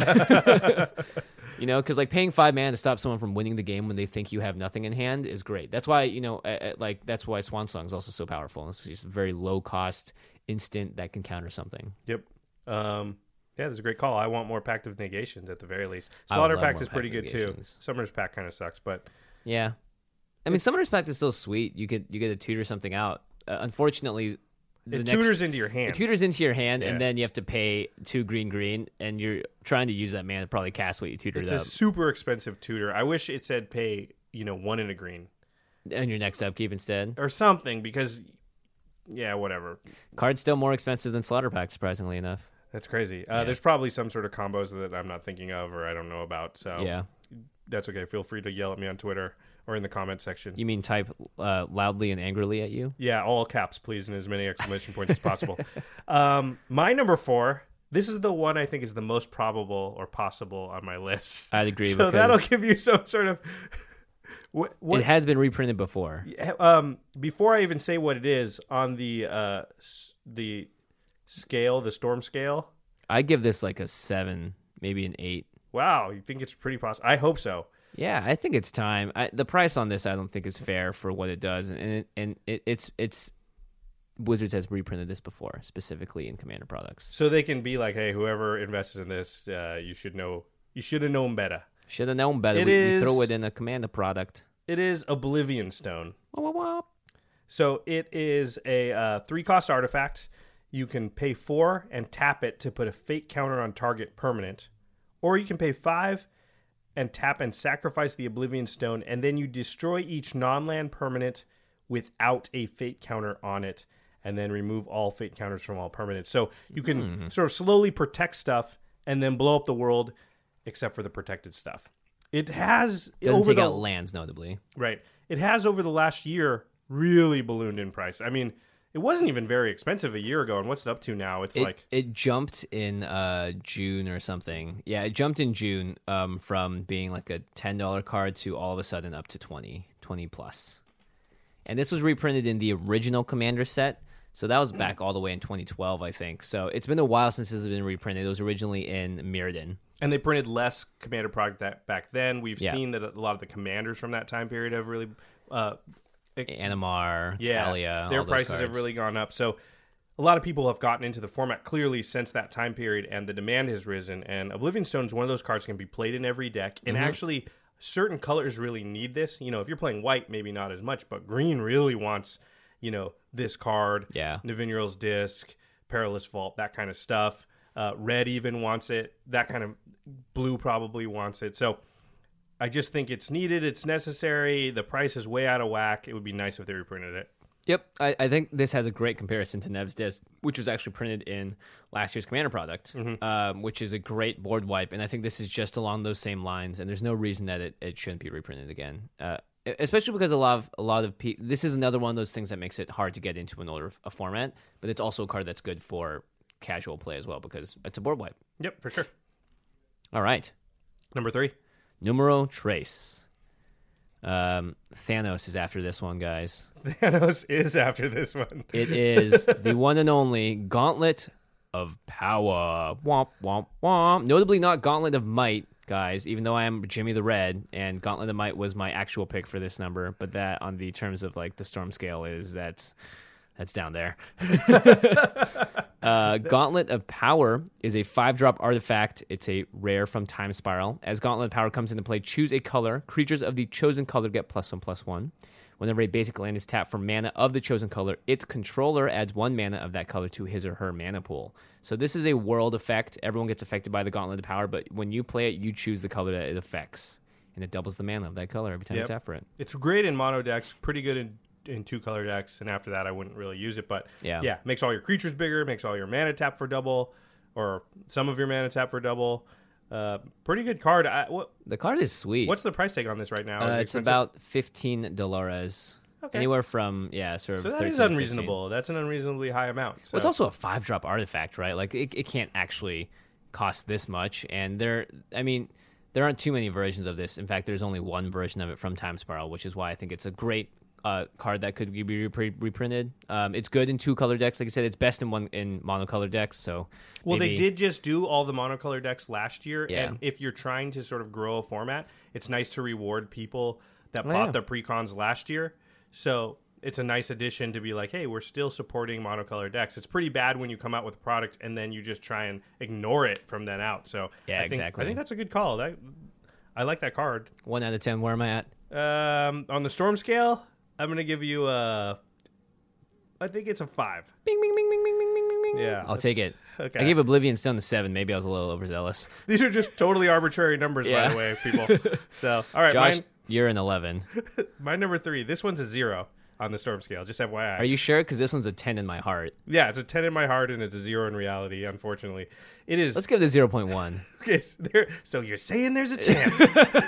You know, because like paying five mana to stop someone from winning the game when they think you have nothing in hand is great. That's why you know, uh, uh, like that's why Swan Song is also so powerful. It's just a very low cost instant that can counter something. Yep. Um, yeah, that's a great call. I want more Pact of Negations at the very least. I would Slaughter love Pact more is pretty Pact of good too. Negations. Summoner's Pact kind of sucks, but Yeah, I mean, Summoner's Pact is still sweet. You could you get to tutor something out. Uh, unfortunately, the it next, tutors into your hand. It tutors into your hand, Yeah. and then you have to pay two green green, and you're trying to use that mana to probably cast what you tutored It's up a super expensive tutor. I wish it said pay, you know, one in a green on your next upkeep instead. or something because, yeah, whatever. Card's still more expensive than Slaughter Pact, surprisingly enough. That's crazy. Uh, Yeah. There's probably some sort of combos that I'm not thinking of or I don't know about. So Yeah. that's okay. Feel free to yell at me on Twitter or in the comment section. You mean type uh, loudly and angrily at you? Yeah, all caps, please, and as many exclamation points as possible. Um, my number four. This is the one I think is the most probable or possible on my list. I'd agree. So because that'll give you some sort of. What, what, it has been reprinted before. um, before I even say what it is on the uh, s- the scale, the storm scale. I give this like a seven, maybe an eight. Wow, you think it's pretty possible? I hope so. Yeah, I think it's time. I, the price on this, I don't think, is fair for what it does, and it, and it, it's it's Wizards has reprinted this before, specifically in Commander products. So they can be like, hey, whoever invested in this, uh, you should know. You should have known better. Should have known better. It We, is- we throw it in a Commander product. It is Oblivion Stone. Wah, wah, wah. So it is a uh, three-cost artifact. You can pay four and tap it to put a fate counter on target permanent. Or you can pay five and tap and sacrifice the Oblivion Stone, and then you destroy each non-land permanent without a fate counter on it, and then remove all fate counters from all permanents. So you can Mm-hmm. sort of slowly protect stuff and then blow up the world, except for the protected stuff. It has Doesn't over take the, out lands, notably. Right. It has over the last year really ballooned in price. I mean, it wasn't even very expensive a year ago, and what's it up to now? It's It, like it jumped in uh, June or something. Yeah, it jumped in June um, from being like a ten dollar card to all of a sudden up to twenty, twenty plus. And this was reprinted in the original Commander set. So that was back all the way in twenty twelve, I think. So it's been a while since this has been reprinted. It was originally in Mirrodin. and they printed less Commander product that back then. We've Yeah. seen that a lot of the commanders from that time period have really uh Animar, yeah, Kalia, their all those prices cards. have really gone up. So a lot of people have gotten into the format clearly since that time period, and the demand has risen. And Oblivion Stone is one of those cards that can be played in every deck. And Mm-hmm. actually, certain colors really need this. You know, if you're playing white, maybe not as much, but green really wants, you know, this card. Yeah. Navinural's Disc, Perilous Vault, that kind of stuff. Uh, red even wants it. That kind of blue probably wants it. So I just think it's needed. It's necessary. The price is way out of whack. It would be nice if they reprinted it. Yep, I, I think this has a great comparison to Nev's Disc, which was actually printed in last year's Commander product, Mm-hmm. um, which is a great board wipe. And I think this is just along those same lines, and there's no reason that it, it shouldn't be reprinted again. Uh, especially because a lot of a lot of people. This is another one of those things that makes it hard to get into an older a format, but it's also a card that's good for casual play as well because it's a board wipe. Yep, for sure. All right, Number three. Numero Trace. Um, Thanos is after this one, guys. Thanos is after this one. It is the one and only Gauntlet of Power. Womp, womp, womp. Notably not Gauntlet of Might, guys, even though I am Jimmy the Red, and Gauntlet of Might was my actual pick for this number, but that on the terms of like the Storm scale is that's that's down there. uh, Gauntlet of Power is a five-drop artifact. It's a rare from Time Spiral. As Gauntlet of Power comes into play, choose a color. Creatures of the chosen color get plus one, plus one. Whenever a basic land is tapped for mana of the chosen color, its controller adds one mana of that color to his or her mana pool. So this is a world effect. Everyone gets affected by the Gauntlet of Power, but when you play it, you choose the color that it affects, and it doubles the mana of that color every time Yep. you tap for it. It's great in mono decks, pretty good in, in two color decks, and after that, I wouldn't really use it. But Yeah. yeah, makes all your creatures bigger, makes all your mana tap for double, or some of your mana tap for double. Uh, pretty good card. I, what, The card is sweet. what's the price tag on this right now? Is Uh, it it's expensive? about fifteen dollars. Okay. Anywhere from, yeah, sort of So that thirteen is to fifteen. unreasonable. That's an unreasonably high amount. So. Well, it's also a five-drop artifact, right? Like, it, it can't actually cost this much. And there, I mean, there aren't too many versions of this. In fact, there's only one version of it from Time Spiral, which is why I think it's a great uh, card that could be repre- reprinted. Um, it's good in two-color decks. Like I said, it's best in one in monocolor decks. So, Well, maybe- they did just do all the monocolor decks last year, Yeah. and if you're trying to sort of grow a format, it's nice to reward people that Oh, bought yeah. the precons last year. So it's a nice addition to be like, hey, we're still supporting monocolor decks. It's pretty bad when you come out with a product and then you just try and ignore it from then out. So Yeah, I think, exactly. I think that's a good call. That, I like that card. One out of ten. Where am I at? Um, on the Storm scale, I'm gonna give you a. I think it's a five. Bing, bing, bing, bing, bing, bing, bing, bing, bing. Yeah, I'll take it. Okay. I gave Oblivion Stone a seven. Maybe I was a little overzealous. These are just totally arbitrary numbers, Yeah. by the way, people. So, all right, Josh, mine, you're an eleven. my number three. This one's a zero on the Storm scale. Just F Y I. Are you sure? Because this one's a ten in my heart. Yeah, it's a ten in my heart and it's a zero in reality. Unfortunately, it is. Let's give it a zero point one. Okay, so, there, so you're saying there's a chance?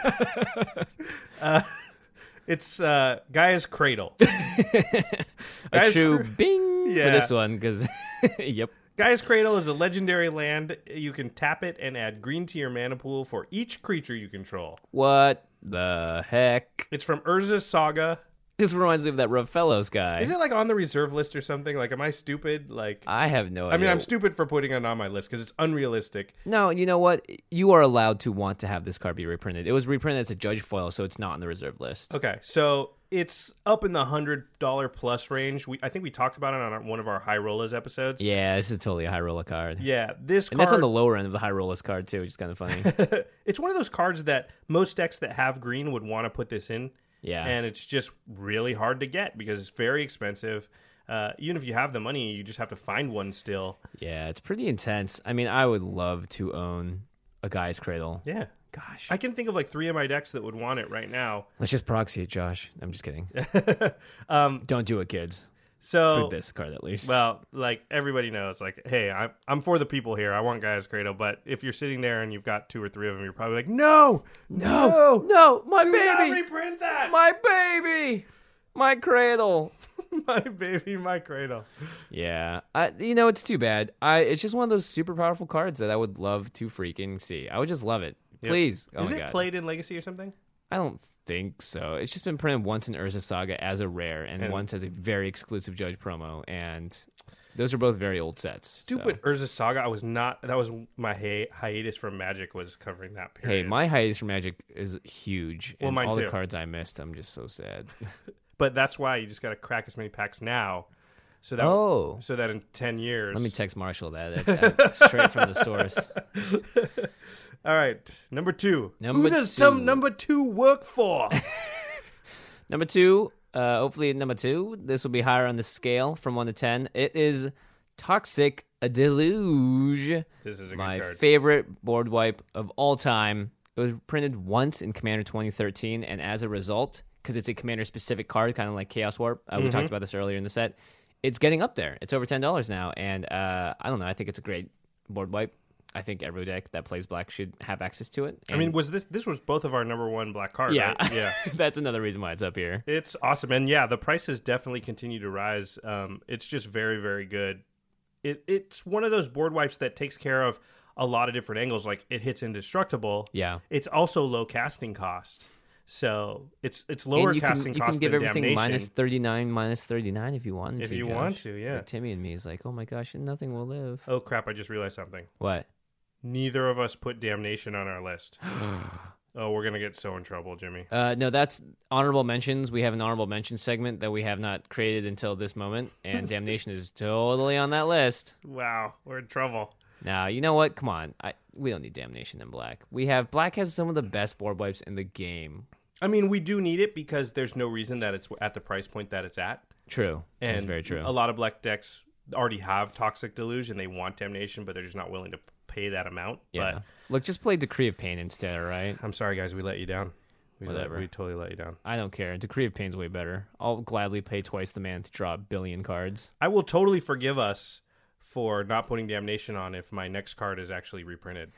uh, it's uh, Gaia's Cradle. A Gaia's true Cr- bing for Yeah. this one. Because, yep. Gaia's Cradle is a legendary land. You can tap it and add green to your mana pool for each creature you control. What the heck? It's from Urza's Saga. This reminds me of that Rough Fellows guy. Is it like on the reserve list or something? Like, am I stupid? Like, I have no idea. I mean, I'm stupid for putting it on my list because it's unrealistic. No, you know what? You are allowed to want to have this card be reprinted. It was reprinted as a judge foil, so it's not on the reserve list. Okay, so it's up in the hundred dollar plus range. We, I think we talked about it on one of our High Rollers episodes. Yeah, this is totally a high roller card. Yeah, this And card. that's on the lower end of the high rollers card, too, which is kind of funny. It's one of those cards that most decks that have green would want to put this in. Yeah. And it's just really hard to get because it's very expensive. Uh, even if you have the money, you just have to find one still. Yeah, it's pretty intense. I mean, I would love to own a Guy's Cradle. Yeah. Gosh. I can think of like three of my decks that would want it right now. Let's just proxy it, Josh. I'm just kidding. Um, Don't do it, kids. so, For this card, at least. well, like everybody knows, like, hey, I'm, I'm for the people here. I want Gaia's Cradle. But if you're sitting there and you've got two or three of them, you're probably like, no, no, no, my do not reprint that. My baby! My cradle! My baby, my cradle. Yeah. I, you know, it's too bad. I It's just one of those super powerful cards that I would love to freaking see. I would just love it. Yep. Please. Oh Is my it God. played in Legacy or something? I don't think so. It's just been printed once in Urza Saga as a rare and, And- once as a very exclusive Judge promo, and those are both very old sets. so- Stupid Urza Saga. I was not. That was my hi- hiatus from Magic was covering that Hey, period. my hiatus for Magic is huge, Well, and mine all too. the cards I missed, I'm just so sad. But that's why you just got to crack as many packs now, so that Oh. so that in ten years. Let me text Marshall that, that, that straight from the source. All right, number two. Number Who does two. some number two work for? Number two, uh, hopefully at number two, this will be higher on the scale from one to ten. It is Toxic Deluge. This is a My good card. favorite board wipe of all time. It was printed once in Commander twenty thirteen, and as a result, because it's a Commander-specific card, kind of like Chaos Warp, uh, we Mm-hmm. talked about this earlier in the set, it's getting up there. It's over ten dollars now, and uh, I don't know. I think it's a great board wipe. I think every deck that plays black should have access to it. I mean, was this this was both of our number one black card, yeah, right? Yeah. That's another reason why it's up here. It's awesome. And yeah, the prices definitely continue to rise. Um, it's just very, very good. It It's one of those board wipes that takes care of a lot of different angles. Like, it hits indestructible. Yeah. It's also low casting cost. So it's it's lower and you casting can, you cost can give than everything Damnation. minus thirty-nine, minus thirty-nine if you wanted If to, you Josh. want to, yeah. Like Timmy and me is like, oh my gosh, nothing will live. Oh, crap. I just realized something. What? Neither of us put Damnation on our list. Oh, we're going to get so in trouble, Jimmy. Uh, no, that's honorable mentions. We have an honorable mention segment that we have not created until this moment, and Damnation is totally on that list. Wow. We're in trouble. Now, you know what? Come on. I, we don't need Damnation in black. We have black has some of the best board wipes in the game. I mean, we do need it because there's no reason that it's at the price point that it's at. True. And That's very true. A lot of black decks already have Toxic Deluge and they want Damnation, but they're just not willing to pay that amount. Yeah. But Look, just play Decree of Pain instead, all right? I'm sorry, guys. We let you down. We Whatever. Let, we totally let you down. I don't care. Decree of Pain's way better. I'll gladly pay twice the man to draw a billion cards. I will totally forgive us for not putting Damnation on if my next card is actually reprinted.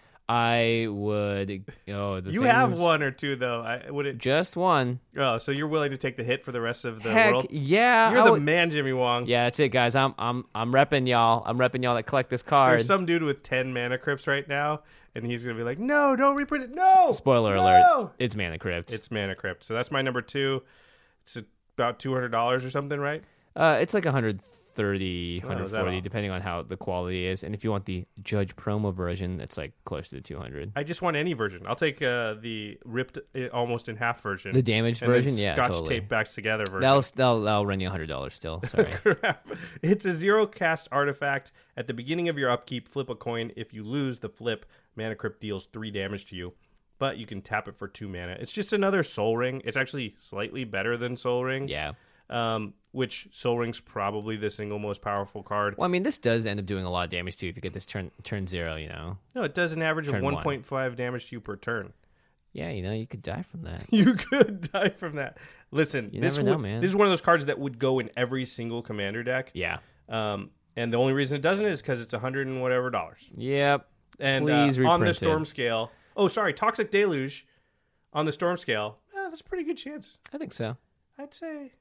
I would. Oh, the You things, have one or two though. I would it. Just one. Oh, so you're willing to take the hit for the rest of the Heck world? yeah! You're I the would- man, Jimmy Wong. Yeah, that's it, guys. I'm I'm I'm repping y'all. I'm repping y'all that collect this card. There's some dude with ten mana crypts right now, and he's gonna be like, "No, don't reprint it. No." Spoiler no! alert. It's Mana Crypt. It's mana crypt. So that's my number two. It's about two hundred dollars or something, right? Uh, it's like one hundred thirty, Oh, one is that forty, all? depending on how the quality is. And if you want the Judge promo version, it's like close to the two hundred. I just want any version. I'll take uh, the ripped uh, almost in half version. The damaged and then version, yeah, Scotch totally. tape back together version. That'll, that'll that'll run you one hundred dollars still. Sorry. Crap. It's a zero cast artifact. At the beginning of your upkeep, flip a coin. If you lose the flip, Mana Crypt deals three damage to you, but you can tap it for two mana. It's just another Soul Ring. It's actually slightly better than Soul Ring. Yeah. Um, which Soul Ring's probably the single most powerful card. Well, I mean, this does end up doing a lot of damage too if you get this turn turn zero. You know. No, it does an average of Turn one. one point five damage to you per turn. Yeah, you know, you could die from that. You could die from that. Listen, You this never know, would- man. This is one of those cards that would go in every single commander deck. Yeah. Um, and the only reason it doesn't is because it's a hundred and whatever dollars. Yep. And Please uh, on the reprint storm it. scale, oh sorry, Toxic Deluge, on the storm scale, eh, that's a pretty good chance. I think so. I'd say,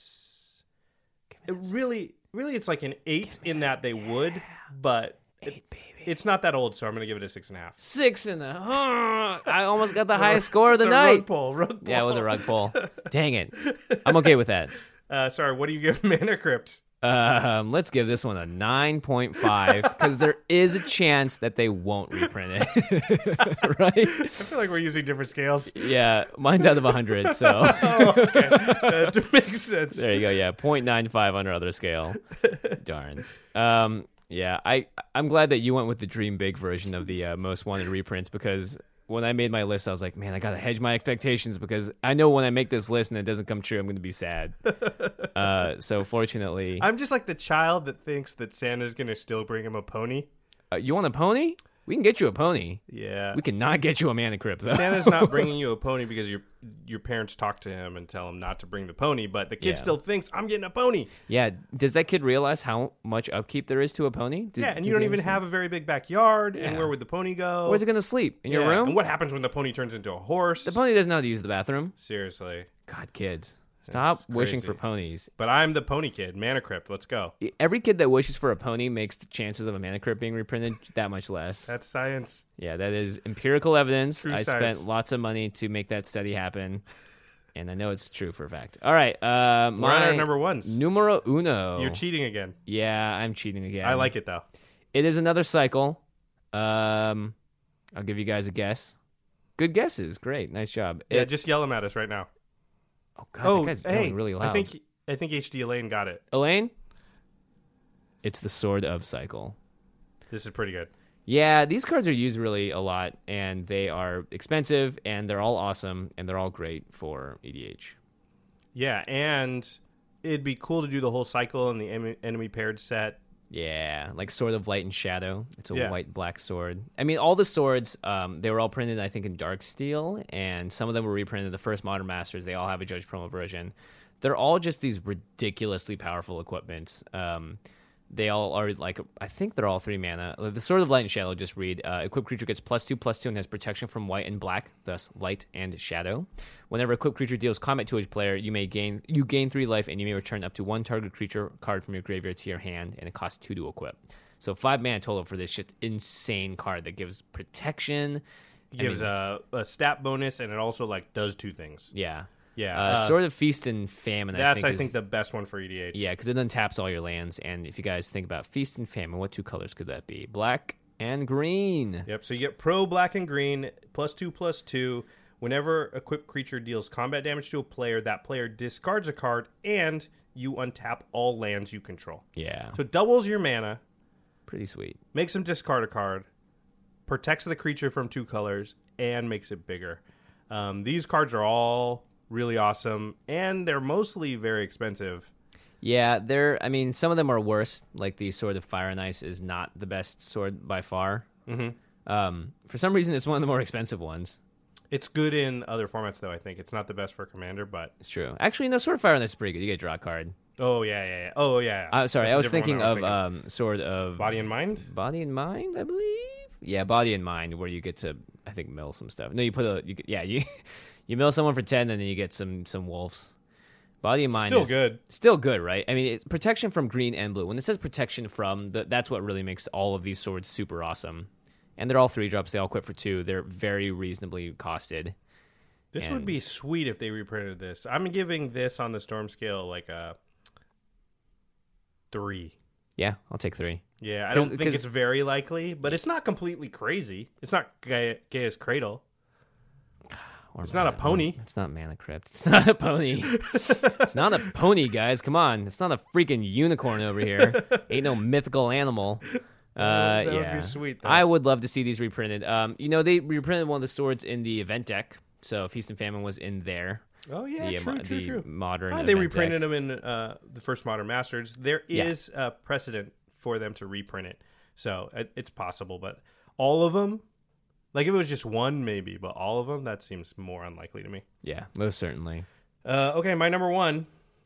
s- it really, really, it's like an eight in that they would, but it, it's not that old, so I'm gonna give it a six and a half. Six and a half. I almost got the highest score of the It's a night. Rug pull, rug pull. Yeah, it was a rug pull. Dang it. I'm okay with that. Uh, sorry, what do you give Mana Crypt? Um, let's give this one a nine point five because there is a chance that they won't reprint it. Right? I feel like we're using different scales. Yeah, mine's out of one hundred, so Oh, okay. That makes sense. there you go. Yeah, zero point nine five on our other scale. Darn. Um, yeah, I I'm glad that you went with the Dream Big version of the uh, most wanted reprints because when I made my list, I was like, man, I gotta hedge my expectations because I know when I make this list and it doesn't come true, I'm gonna be sad. uh, so fortunately, I'm just like the child that thinks that Santa's going to still bring him a pony. uh, you want a pony? We can get you a pony. Yeah. We cannot get you a Mana Crypt though. Santa's not bringing you a pony because your your parents talk to him and tell him not to bring the pony, but the kid Yeah. still thinks, I'm getting a pony. Yeah, does that kid realize how much upkeep there is to a pony? Did- yeah, and did you don't they even understand? have a very big backyard, and Yeah. where would the pony go? Where's it gonna sleep? In your Yeah, room? And what happens when the pony turns into a horse? The pony doesn't know how to use the bathroom. Seriously. God, kids, stop That's wishing crazy. for ponies. But I'm the pony kid. Mana Crypt, let's go. Every kid that wishes for a pony makes the chances of a Mana Crypt being reprinted that much less. That's science. Yeah, that is empirical evidence. True I science. spent lots of money to make that study happen, and I know it's true for a fact. All right, uh, We're on my our number ones. numero uno. You're cheating again. Yeah, I'm cheating again. I like it, though. It is another cycle. Um, I'll give you guys a guess. Good guesses. Great. Nice job. Yeah, It- just yell them at us right now. oh, God, Oh, that guy's hey, yelling really loud. I think I think H D Elaine got it. Elaine? It's the Sword of Cycle. This is pretty good. Yeah, these cards are used really a lot, and they are expensive, and they're all awesome, and they're all great for E D H. Yeah, and it'd be cool to do the whole cycle in the em- enemy paired set. Yeah, like Sword of Light and Shadow. It's a Yeah. white-black sword. I mean, all the swords, um, they were all printed, I think, in Dark Steel, and some of them were reprinted. The first Modern Masters, they all have a Judge promo version. They're all just these ridiculously powerful equipments. Um, they all are like, I think they're all three mana. The Sword of Light and Shadow, just read. Uh, equipped creature gets plus two, plus two, and has protection from white and black, thus light and shadow. Whenever equipped creature deals combat to a player, you may gain you gain three life, and you may return up to one target creature card from your graveyard to your hand, and it costs two to equip. So five mana total for this just insane card that gives protection. Gives I mean, a, a stat bonus, and it also like does two things. Yeah. Yeah, Uh, uh, Sword of Feast and Famine, That's, I think, I is, think, the best one for E D H. yeah, because it then taps all your lands. And if you guys think about Feast and Famine, what two colors could that be? Black and green. Yep, so you get pro black and green, plus two, plus two. Whenever equipped creature deals combat damage to a player, that player discards a card, and you untap all lands you control. Yeah, So it doubles your mana, pretty sweet. makes him discard a card, protects the creature from two colors, and makes it bigger. Um, these cards are all really awesome, and they're mostly very expensive. Yeah, they're. I mean, some of them are worse. Like the Sword of Fire and Ice is not the best sword by far. Mm-hmm. Um, for some reason, it's one of the more expensive ones. It's good in other formats, though, I think. It's not the best for Commander, but... It's true. Actually, no, Sword of Fire and Ice is pretty good. You get a draw card. Oh, yeah, yeah, yeah. Oh, yeah. yeah. Uh, sorry, That's I a was different thinking one I of was thinking. um, Sword of Body and Mind? Body and Mind, I believe. Yeah, Body and Mind, where you get to, I think, mill some stuff. No, you put a, you, get- yeah, you you mill someone for ten, and then you get some some wolves. Body and Mind Still is good. still good, right? I mean, it's protection from green and blue. When it says protection from, the, that's what really makes all of these swords super awesome. And they're all three drops. They all equip for two. They're very reasonably costed. This And- would be sweet if they reprinted this. I'm giving this on the Storm scale like a three. Yeah, I'll take three. Yeah, I 'Cause- don't think 'cause- it's very likely, but it's not completely crazy. It's not Ga- Gaia's Cradle. Or It's not a mana- pony. It's not Mana Crypt. It's not a pony. It's not a pony, guys. Come on. It's not a freaking unicorn over here. Ain't no mythical animal. Uh, that would be yeah. sweet, though. I would love to see these reprinted. Um, you know, they reprinted one of the swords in the event deck. So Feast and Famine was in there. Oh, yeah, the, true, mo- true, the true. modern Oh, they event reprinted deck. them in uh, the first Modern Masters. There Yeah. is a precedent for them to reprint it. So it, it's possible, but all of them, like if it was just one, maybe, but all of them, that seems more unlikely to me. Yeah, most certainly. Uh, okay, my number one.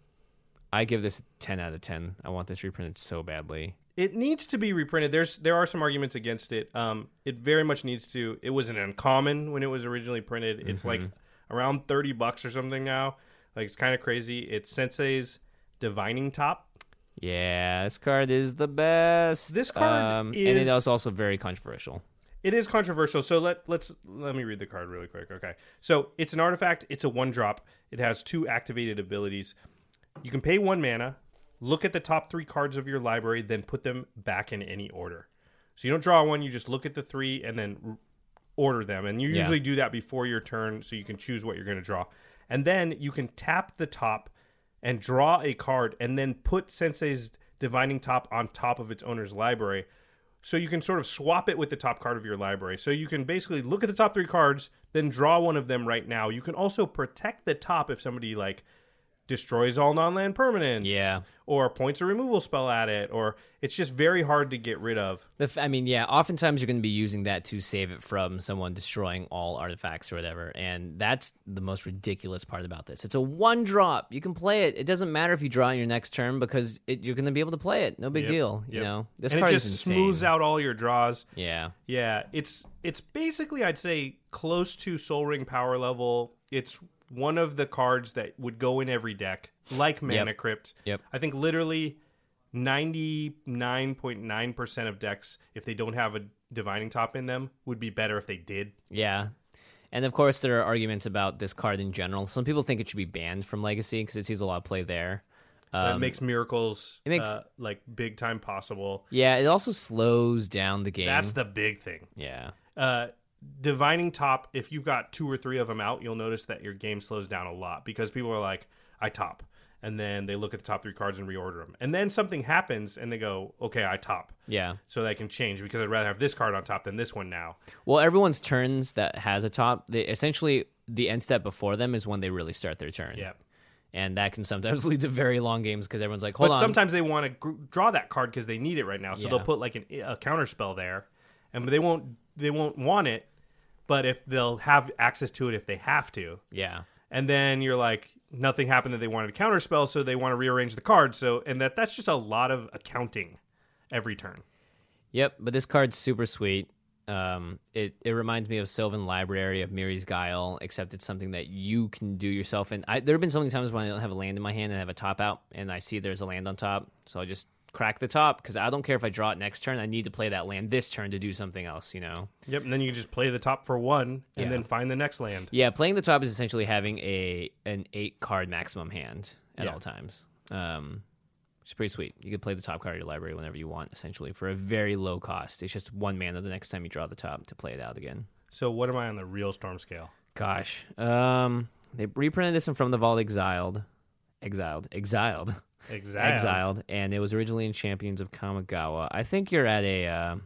I give this a ten out of ten. I want this reprinted so badly. It needs to be reprinted. There's there are some arguments against it. Um, it very much needs to. It was an uncommon when it was originally printed. It's like around thirty bucks or something now. Like it's kind of crazy. It's Sensei's Divining Top. Yeah, this card is the best. This card um, and it is- is also very controversial. It is controversial. So let let's let me read the card really quick. Okay. So it's an artifact. It's a one drop. It has two activated abilities. You can pay one mana. Look at the top three cards of your library, then put them back in any order. So you don't draw one, you just look at the three and then r- order them. And you Yeah. usually do that before your turn so you can choose what you're going to draw. And then you can tap the top and draw a card and then put Sensei's Divining Top on top of its owner's library. So you can sort of swap it with the top card of your library. So you can basically look at the top three cards, then draw one of them right now. You can also protect the top if somebody like destroys all non-land permanents, Yeah. or points a removal spell at it, or it's just very hard to get rid of. The f- I mean, yeah, oftentimes you're going to be using that to save it from someone destroying all artifacts or whatever, and that's the most ridiculous part about this. It's a one drop. You can play it. It doesn't matter if you draw in your next turn because it, you're going to be able to play it. No big Yep, deal. You yep. know, this and card it is just insane. smooths out all your draws. Yeah, Yeah, it's it's basically, I'd say, close to Soul Ring power level. It's one of the cards that would go in every deck, like Mana Yep. Crypt. Yep. I think literally ninety-nine point nine percent of decks, if they don't have a Divining Top in them, would be better if they did. yeah. And of course, there are arguments about this card in general. Some people think it should be banned from Legacy because it sees a lot of play there. That Um, makes miracles it makes- uh, like big time possible. yeah, it also slows down the game. That's the big thing. yeah. Uh, Divining Top, if you've got two or three of them out, you'll notice that your game slows down a lot because people are like, I top. And then they look at the top three cards and reorder them. And then something happens and they go, okay, I top. Yeah. So that can change because I'd rather have this card on top than this one now. Well, everyone's turns that has a top, they essentially the end step before them is when they really start their turn. Yeah. And that can sometimes lead to very long games because everyone's like, hold But on. sometimes they want to gr- draw that card because they need it right now. So Yeah. they'll put like an, a counter spell there, and they won't they won't want it. But if they'll have access to it if they have to. Yeah. And then you're like, nothing happened that they wanted to counterspell, so they want to rearrange the cards. So, and that that's just a lot of accounting. every turn. Yep, but this card's super sweet. Um, it, it reminds me of Sylvan Library of Miri's Guile, except it's something that you can do yourself. And I, there have been so many times when I don't have a land in my hand and I have a top out, and I see there's a land on top, so I just crack the top, because I don't care if I draw it next turn. I need to play that land this turn to do something else, you know? Yep, and then you can just play the top for one, and Yeah. then find the next land. Yeah, playing the top is essentially having a an eight-card maximum hand at Yeah. all times. Um, which is pretty sweet. You can play the top card of your library whenever you want, essentially, for a very low cost. It's just one mana the next time you draw the top to play it out again. So what am I on the real Storm scale? Gosh. Um, they reprinted this in From the Vault Exiled. Exiled. Exiled. Exiled. Exiled. And it was originally in Champions of Kamigawa. I think you're at a... Uh,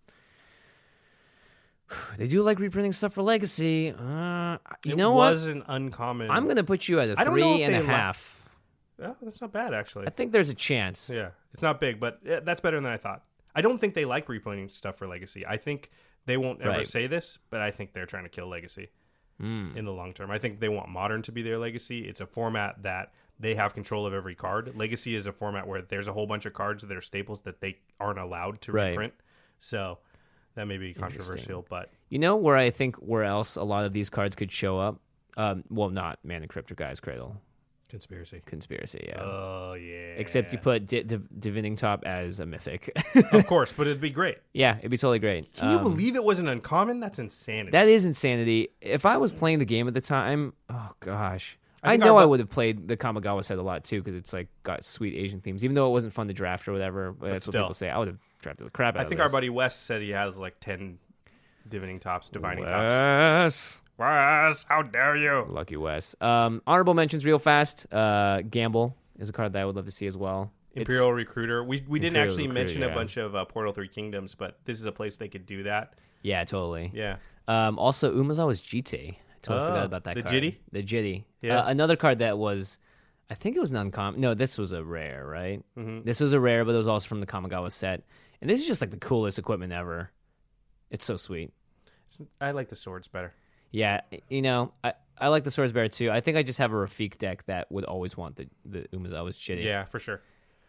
they do like reprinting stuff for Legacy. Uh, you it know what? was an uncommon. I'm going to put you at a I don't know three if and a they like- half. Oh, that's not bad, actually. I think there's a chance. Yeah, it's not big, but eh, that's better than I thought. I don't think they like replaying stuff for Legacy. I think they won't ever Right. say this, but I think they're trying to kill Legacy Mm. in the long term. I think they want Modern to be their Legacy. It's a format that they have control of every card. Legacy is a format where there's a whole bunch of cards that are staples that they aren't allowed to Right. reprint. So that may be controversial, but You know where I think where else a lot of these cards could show up? Um, well, not Mana Cryptor Guy's Cradle. conspiracy. Conspiracy, yeah. Oh, yeah. Except you put Di- Div- Divining Top as a mythic. Of course, but it'd be great. Yeah, it'd be totally great. Can you Um, believe it was an uncommon? That's insanity. That is insanity. If I was playing the game at the time, oh gosh. I I, think know I I bu- would have played the Kamigawa set a lot too, because it's like got sweet Asian themes. Even though it wasn't fun to draft or whatever, but that's still. what people say. I would have drafted the crap out I of think this. our buddy Wes said he has like ten divining tops, divining tops. Wes. Wes, how dare you? Lucky Wes. Um, honorable mentions real fast. Uh, Gamble is a card that I would love to see as well. It's- Imperial Recruiter. We we didn't Imperial actually Recruiter, mention yeah. a bunch of uh, Portal Three Kingdoms, but this is a place they could do that. Yeah, totally. Yeah. Um, also, Umazawa's Jite. Totally Oh, forgot about that the card. Jitty? The Jitty. Yeah. Uh, another card that was, I think it was an uncommon. No, this was a rare, right? Mm-hmm. This was a rare, but it was also from the Kamigawa set. And this is just like the coolest equipment ever. It's so sweet. I like the swords better. Yeah, you know, I, I like the Swords Bearer too. I think I just have a Rafik deck that would always want the, the Umazawa's Jitty. Yeah, for sure.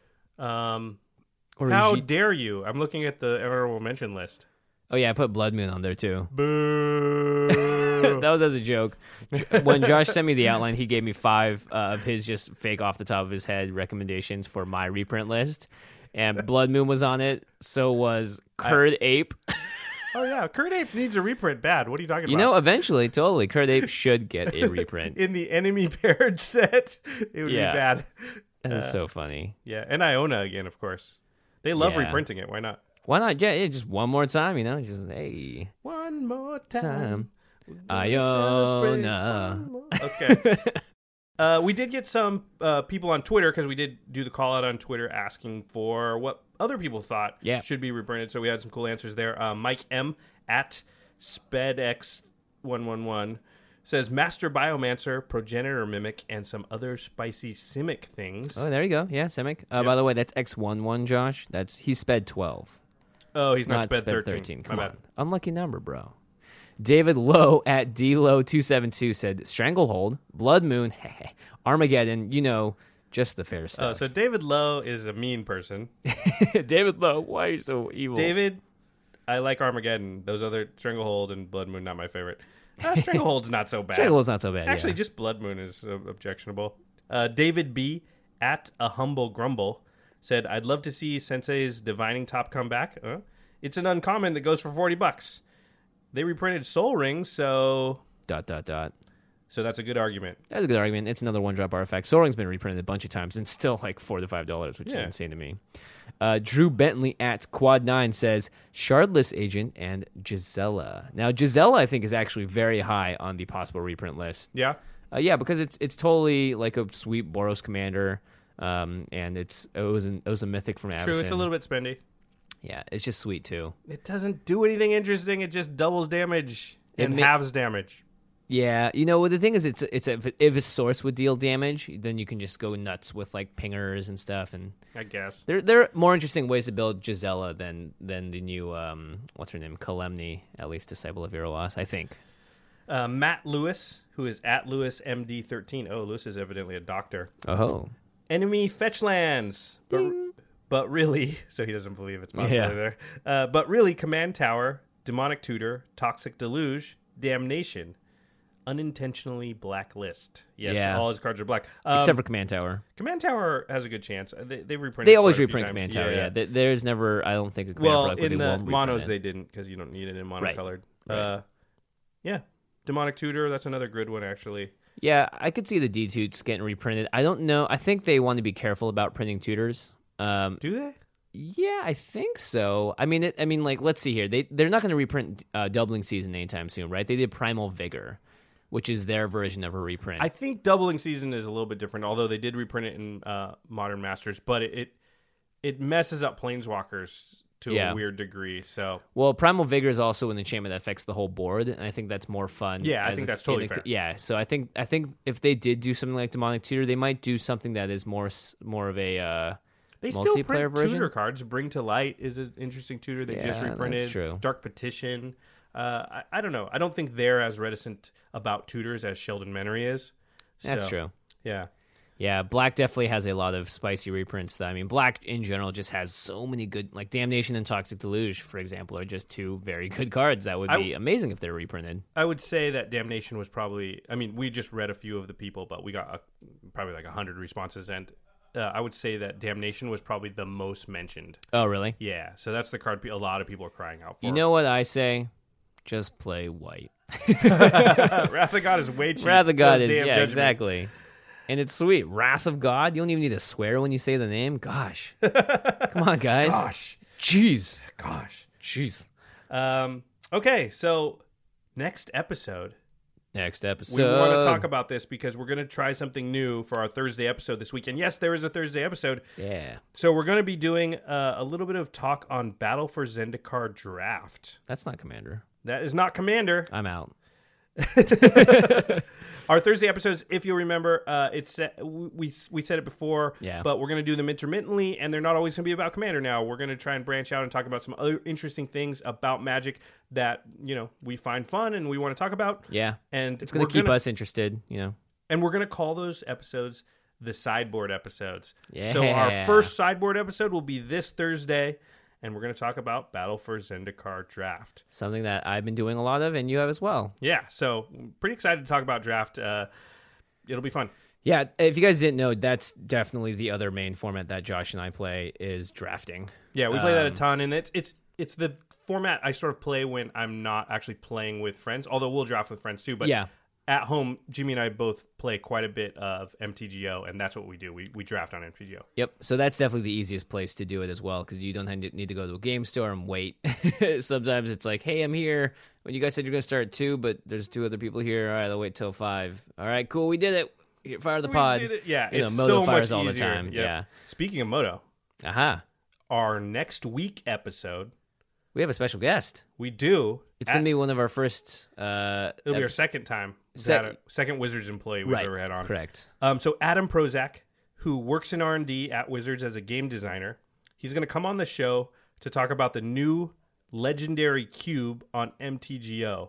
Um, Or how Jit- dare you? I'm looking at the honorable mention list. Oh, yeah, I put Blood Moon on there too. Boo. That was as a joke. J- When Josh sent me the outline, he gave me five uh, of his just fake off the top of his head recommendations for my reprint list. And Blood Moon was on it. So was Curd Ape. Oh yeah, Kurt Ape needs a reprint bad. What are you talking You about? know, eventually, totally, Curd Ape should get a reprint. In the enemy paired set, it would Yeah. be bad. That's so funny. Yeah, and Iona again, of course. They love Yeah. reprinting it. Why not? Why not? Yeah, yeah, just one more time, you know? Just, hey, One more time. time. We're gonna Iona. celebrate one more- Okay. uh, we did get some uh, people on Twitter, because we did do the call out on Twitter asking for what other people thought Yeah. should be reprinted. So we had some cool answers there. Uh, Mike M at SpedX one one one says Master Biomancer, Progenitor Mimic, and some other spicy Simic things. Oh, there you go. Yeah, Simic. Uh, Yep. By the way, that's X eleven, Josh. That's He's sped twelve. Oh, he's not, Not Sped sped thirteen. thirteen. My Come bad. on. Unlucky number, bro. David Lowe at D Low two seven two said Stranglehold, Blood Moon, Armageddon, you know, just the fair Uh, stuff. so David Lowe is a mean person. David Lowe, why are you so evil? David, I like Armageddon. Those other Stranglehold and Blood Moon, not my favorite. Uh, Stranglehold's not so bad. Stranglehold's not so bad. Actually, yeah. just Blood Moon is uh, objectionable. Uh, David B at a humble grumble said, "I'd love to see Sensei's Divining Top come back. Uh, it's an uncommon that goes for forty bucks. They reprinted Soul Rings, so dot, dot, dot. so that's a good argument. That's a good argument. It's another one drop artifact. Soul Ring's been reprinted a bunch of times and still like four to five dollars, which is Yeah. insane to me. Uh, Drew Bentley at Quad Nine says Shardless Agent and Gisela. Now Gisela, I think, is actually very high on the possible reprint list. Yeah, Uh, yeah, because it's it's totally like a sweet Boros commander, um, and it's it was an, it was a mythic from Avacyn. true. It's a little bit spendy. Yeah, it's just sweet too. It doesn't do anything interesting. It just doubles damage It and ma- halves damage. Yeah, you know, the thing is, it's it's a, if a source would deal damage, then you can just go nuts with like pingers and stuff, and I guess. there there are more interesting ways to build Gisela than than the new um what's her name Kalemni, at least Disciple of Irolas, I think. Uh, Matt Lewis, who is at Lewis M D thirteen. Oh, Lewis is evidently a doctor. Oh, Enemy fetch lands. Bar- but really, so he doesn't believe it's possibly Yeah. there. Uh, but really, Command Tower, Demonic Tutor, Toxic Deluge, Damnation, Unintentionally Blacklist. Yes, Yeah. all his cards are black. Um, Except for Command Tower. Command Tower has a good chance. They, they've reprinted. They always quite a few reprint times. Command Tower, yeah. There- There's never, I don't think, a Command Well, product where in they the won't monos reprint they it. didn't because you don't need it in Right. monocolored. Right. Uh, yeah, Demonic Tutor. That's another good one actually. Yeah, I could see the D-Toots getting reprinted. I don't know. I think they want to be careful about printing tutors. Um, Do they? yeah, I think so. I mean, it, I mean, like, let's see here. They they're not going to reprint uh, Doubling Season anytime soon, right? They did Primal Vigor, which is their version of a reprint. I think Doubling Season is a little bit different, although they did reprint it in uh, Modern Masters, but it, it it messes up Planeswalkers to Yeah. a weird degree. So Well, Primal Vigor is also an enchantment that affects the whole board, and I think that's more fun. Yeah, I as think a- that's totally in a- fair. Yeah, so I think I think if they did do something like Demonic Tutor, they might do something that is more s- more of a uh, they still multiplayer print version. tutor cards. Bring to Light is an interesting tutor they just Yeah, reprinted. that's true. Dark Petition. Uh, I, I don't know. I don't think they're as reticent about tutors as Sheldon Menery is. That's So, true. Yeah. Yeah, Black definitely has a lot of spicy reprints. That I mean, Black in general just has so many good, like Damnation and Toxic Deluge, for example, are just two very good cards that would I- be amazing if they're reprinted. I would say that Damnation was probably. I mean, we just read a few of the people, but we got a, probably like a hundred responses, and uh, I would say that Damnation was probably the most mentioned. Oh, really? Yeah, so that's the card pe- a lot of people are crying out for. You know what I say? Just play white. Wrath of God is way cheap. Wrath of God So is, Damn yeah, Judgment. exactly. And it's sweet. Wrath of God? You don't even need to swear when you say the name? Gosh. Come on, guys. Gosh, Jeez. gosh. Jeez. Um. Okay, so next episode, Next episode. we want to talk about this because we're going to try something new for our Thursday episode this week. And yes, there is a Thursday episode. Yeah. So we're going to be doing uh, a little bit of talk on Battle for Zendikar Draft. That's not Commander. That is not Commander. I'm out. Our Thursday episodes, if you remember, uh, it's we we said it before, Yeah. but we're going to do them intermittently, and they're not always going to be about Commander now. We're going to try and branch out and talk about some other interesting things about Magic that, you know, we find fun and we want to talk about. Yeah. And It's going we're to keep gonna- us interested, you know. And we're going to call those episodes the sideboard episodes. Yeah. So our first sideboard episode will be this Thursday, and we're going to talk about Battle for Zendikar Draft. Something that I've been doing a lot of, and you have as well. Yeah, so pretty excited to talk about Draft. Uh, it'll be fun. Yeah, if you guys didn't know, that's definitely the other main format that Josh and I play is drafting. Yeah, we play that a Um, ton, and it's it's it's the format I sort of play when I'm not actually playing with friends. Although we'll draft with friends too. But Yeah. at home, Jimmy and I both play quite a bit of M T G O, and that's what we do. We we draft on M T G O. Yep. So that's definitely the easiest place to do it as well because you don't need to- need to go to a game store and wait. Sometimes it's like, hey, I'm here. Well, you guys said you're going to start at two, but there's two other people here. All right, I'll wait till five. All right, cool. We did it. Here, fire the We pod. did it. Yeah, You know, it's Moto so fires much all the easier. time. Yep. Yeah. Speaking of Moto, Aha. our next week episode, We have a special guest. we do. It's going to be one of our first. Uh, It'll be our eps- second time. Sec- that a- second Wizards employee we've right. ever had on. Correct. Um, so Adam Prozac, who works in R and D at Wizards as a game designer, he's going to come on the show to talk about the new Legendary Cube on M T G O.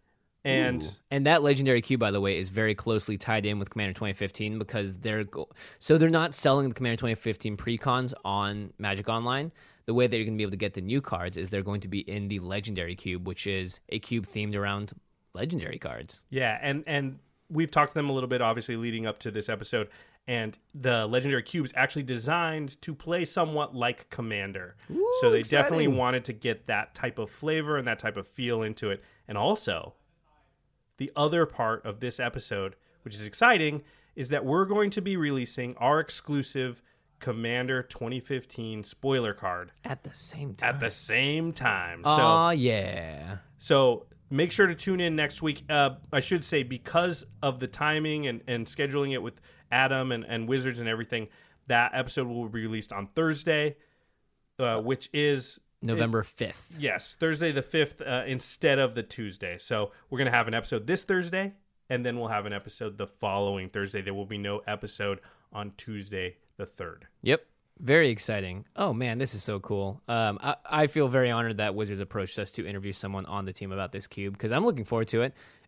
And Ooh. And that legendary cube, by the way, is very closely tied in with Commander twenty fifteen because they're go- so they're not selling the Commander twenty fifteen precons on Magic Online. The way that you're going to be able to get the new cards is they're going to be in the legendary cube, which is a cube themed around legendary cards. yeah, and and we've talked to them a little bit, obviously, leading up to this episode. And the Legendary Cube is actually designed to play somewhat like Commander. Ooh, so they exciting. definitely wanted to get that type of flavor and that type of feel into it. And also, the other part of this episode, which is exciting, is that we're going to be releasing our exclusive Commander twenty fifteen spoiler card At the same time. at the same time. So Oh, yeah. so make sure to tune in next week. Uh, I should say, because of the timing and, and scheduling it with Adam and, and Wizards and everything, that episode will be released on Thursday, uh, which is... November fifth. Yes, Thursday the fifth uh, instead of the Tuesday. So we're going to have an episode this Thursday, and then we'll have an episode the following Thursday. There will be no episode on Tuesday the third. Yep. Very exciting. Oh, man, this is so cool. Um, I, I feel very honored that Wizards approached us to interview someone on the team about this cube because I'm looking forward to it.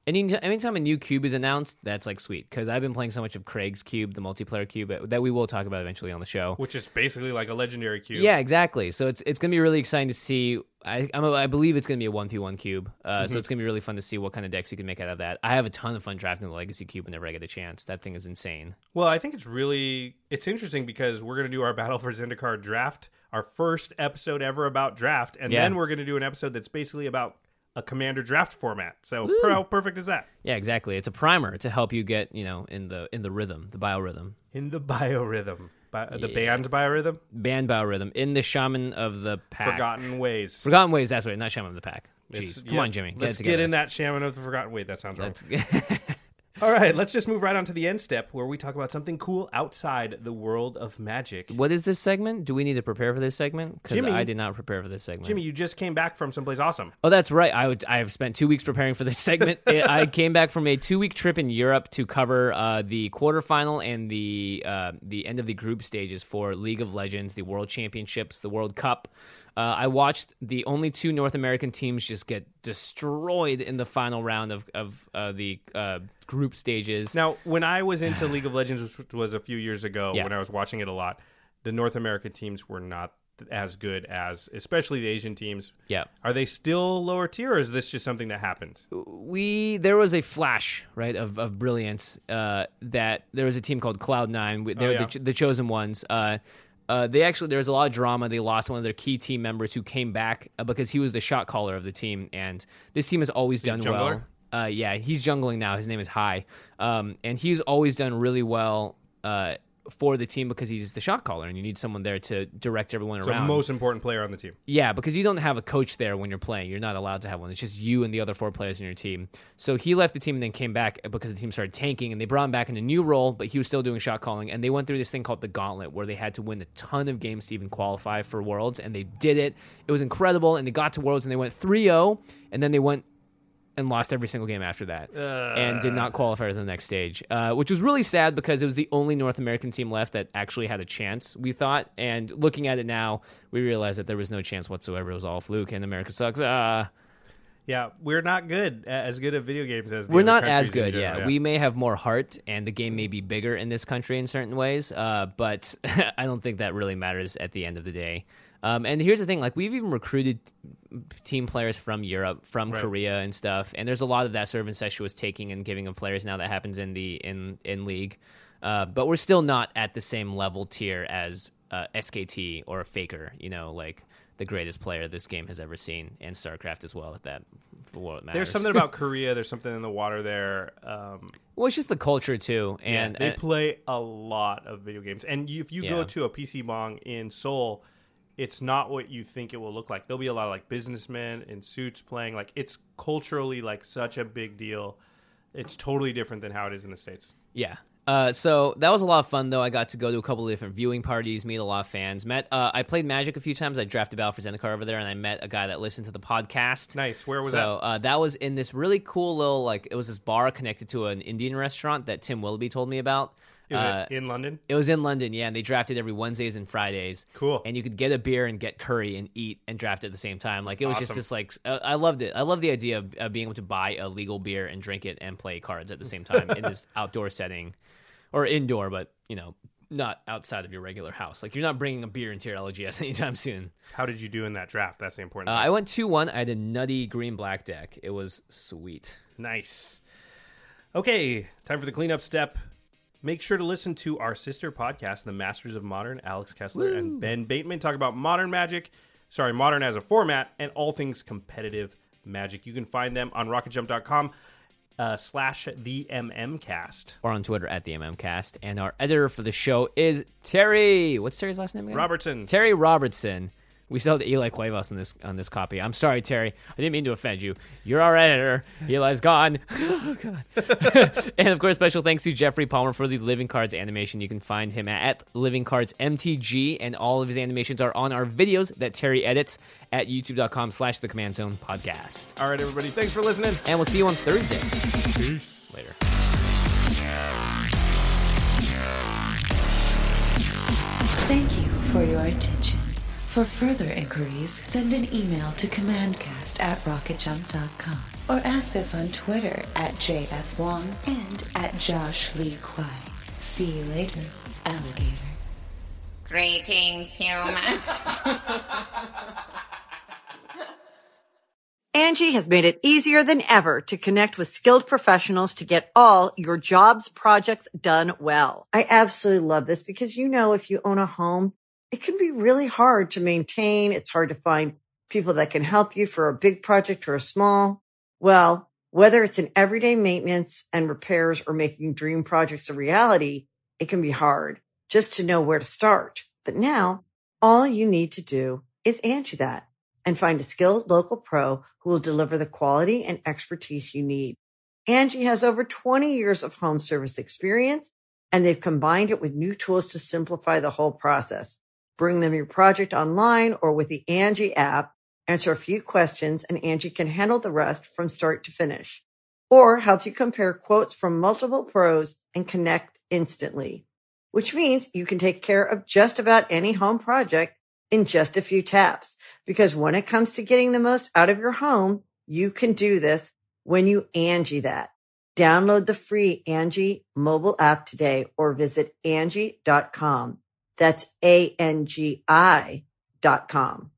Any anytime a new cube is announced, that's like sweet because I've been playing so much of Craig's cube, the multiplayer cube that we will talk about eventually on the show, which is basically like a legendary cube. Yeah, exactly. So it's it's gonna be really exciting to see. I I'm a, I believe it's gonna be a one v one cube, uh, mm-hmm. so it's gonna be really fun to see what kind of decks you can make out of that. I have a ton of fun drafting the Legacy cube whenever I get a chance. That thing is insane. Well, I think it's really it's interesting because we're gonna do our Battle for Zendikar draft, our first episode ever about draft, and yeah. then we're gonna do an episode that's basically about a Commander draft format. So Woo. How perfect is that? Yeah, exactly. It's a primer to help you get, you know, in the in the rhythm, the biorhythm. In the biorhythm. Bi- the yeah. band biorhythm? Band biorhythm. In the Shaman of the Pack. Forgotten Ways. Forgotten Ways, that's right. Not Shaman of the Pack. Jeez. It's, Come yeah. on, Jimmy. Get Let's get in that Shaman of the Forgotten Way. That sounds wrong. All right, let's just move right on to the end step where we talk about something cool outside the world of Magic. What is this segment? Do we need to prepare for this segment? Because I did not prepare for this segment. Jimmy, you just came back from someplace awesome. Oh, that's right. I would, I have spent two weeks preparing for this segment. I came back from a two-week trip in Europe to cover uh, the quarterfinal and the uh, the end of the group stages for League of Legends, the World Championships, the World Cup. Uh, I watched the only two North American teams just get destroyed in the final round of, of uh, the uh, group stages. Now, when I was into League of Legends, which was a few years ago, yeah. when I was watching it a lot, the North American teams were not as good as, especially the Asian teams. Yeah. Are they still lower tier, or is this just something that happened? We There was a flash, right, of, of brilliance uh, that there was a team called Cloud nine. They're oh, yeah. the, the chosen ones. Uh Uh, they actually, there was a lot of drama. They lost one of their key team members who came back uh, because he was the shot caller of the team. And this team has always Is he done a jungler? well. Uh, yeah, he's jungling now. His name is Hai. Um, and he's always done really well uh, for the team because he's the shot caller and you need someone there to direct everyone so around. So most important player on the team. Yeah, because you don't have a coach there when you're playing. You're not allowed to have one. It's just you and the other four players in your team. So he left the team and then came back because the team started tanking, and they brought him back in a new role, but he was still doing shot calling. And they went through this thing called the Gauntlet, where they had to win a ton of games to even qualify for Worlds, and they did it. It was incredible, and they got to Worlds, and they went three oh, and then they went and lost every single game after that, uh, and did not qualify to the next stage, uh, which was really sad because it was the only North American team left that actually had a chance, we thought. And looking at it now, we realized that there was no chance whatsoever. It was all fluke, and America sucks. Uh, yeah, we're not good, as good at video games as the We're other not as good, general, yeah. yeah. We may have more heart, and the game may be bigger in this country in certain ways, uh, but I don't think that really matters at the end of the day. Um, and here's the thing, like, we've even recruited team players from Europe, from right. Korea and stuff, and there's a lot of that sort of incestuous taking and giving of players now that happens in the in, in League. Uh, but we're still not at the same level tier as uh, S K T or Faker, you know, like the greatest player this game has ever seen, and StarCraft as well, at that, for what it matters. There's something about Korea, there's something in the water there. Um, well, it's just the culture, too. And yeah, they uh, play a lot of video games. And if you yeah. go to a P C Bong in Seoul, it's not what you think it will look like. There'll be a lot of like businessmen in suits playing. Like, it's culturally like such a big deal. It's totally different than how it is in the States. Yeah. Uh, so that was a lot of fun, though. I got to go to a couple of different viewing parties, meet a lot of fans. Met. Uh, I played Magic a few times. I drafted Battle for Zendikar over there, and I met a guy that listened to the podcast. Nice. Where was so, that? So uh, that was in this really cool little, like, it was this bar connected to an Indian restaurant that Tim Willoughby told me about. Is uh, it in London? It was in London, yeah, and they drafted every Wednesdays and Fridays. Cool. And you could get a beer and get curry and eat and draft at the same time. Like, it was awesome. just this, like, uh, I loved it. I love the idea of uh, being able to buy a legal beer and drink it and play cards at the same time in this outdoor setting. Or indoor, but, you know, not outside of your regular house. Like, you're not bringing a beer into your L G S anytime soon. How did you do in that draft? That's the important uh, thing. I went two one. I had a nutty green-black deck. It was sweet. Nice. Okay, time for the cleanup step. Make sure to listen to our sister podcast, The Masters of Modern. Alex Kessler Woo. and Ben Bateman talk about modern Magic. Sorry, modern as a format and all things competitive Magic. You can find them on rocket jump dot com. Uh, slash the MMcast. Or on Twitter at the MMcast. And our editor for the show is Terry. What's Terry's last name again? Robertson. Terry Robertson. We still have Eli Cuevas on this on this copy. I'm sorry, Terry. I didn't mean to offend you. You're our editor. Eli's gone. Oh, God. And, of course, special thanks to Jeffrey Palmer for the Living Cards animation. You can find him at Living Cards M T G, and all of his animations are on our videos that Terry edits at youtube.com slash the Command Zone podcast. All right, everybody. Thanks for listening. And we'll see you on Thursday. Peace. Later. Thank you for your attention. For further inquiries, send an email to commandcast at rocket jump dot com. or ask us on Twitter at J F Wong and at Josh Lee Kwai. See you later, alligator. Greetings, humans. Angie has made it easier than ever to connect with skilled professionals to get all your jobs projects done well. I absolutely love this because, you know, if you own a home, it can be really hard to maintain. It's hard to find people that can help you for a big project or a small. Well, whether it's in everyday maintenance and repairs or making dream projects a reality, it can be hard just to know where to start. But now all you need to do is Angie that and find a skilled local pro who will deliver the quality and expertise you need. Angie has over twenty years of home service experience, and they've combined it with new tools to simplify the whole process. Bring them your project online or with the Angie app, answer a few questions, and Angie can handle the rest from start to finish. Or help you compare quotes from multiple pros and connect instantly, which means you can take care of just about any home project in just a few taps. Because when it comes to getting the most out of your home, you can do this when you Angie that. Download the free Angie mobile app today or visit Angie dot com. That's A N G I dot com.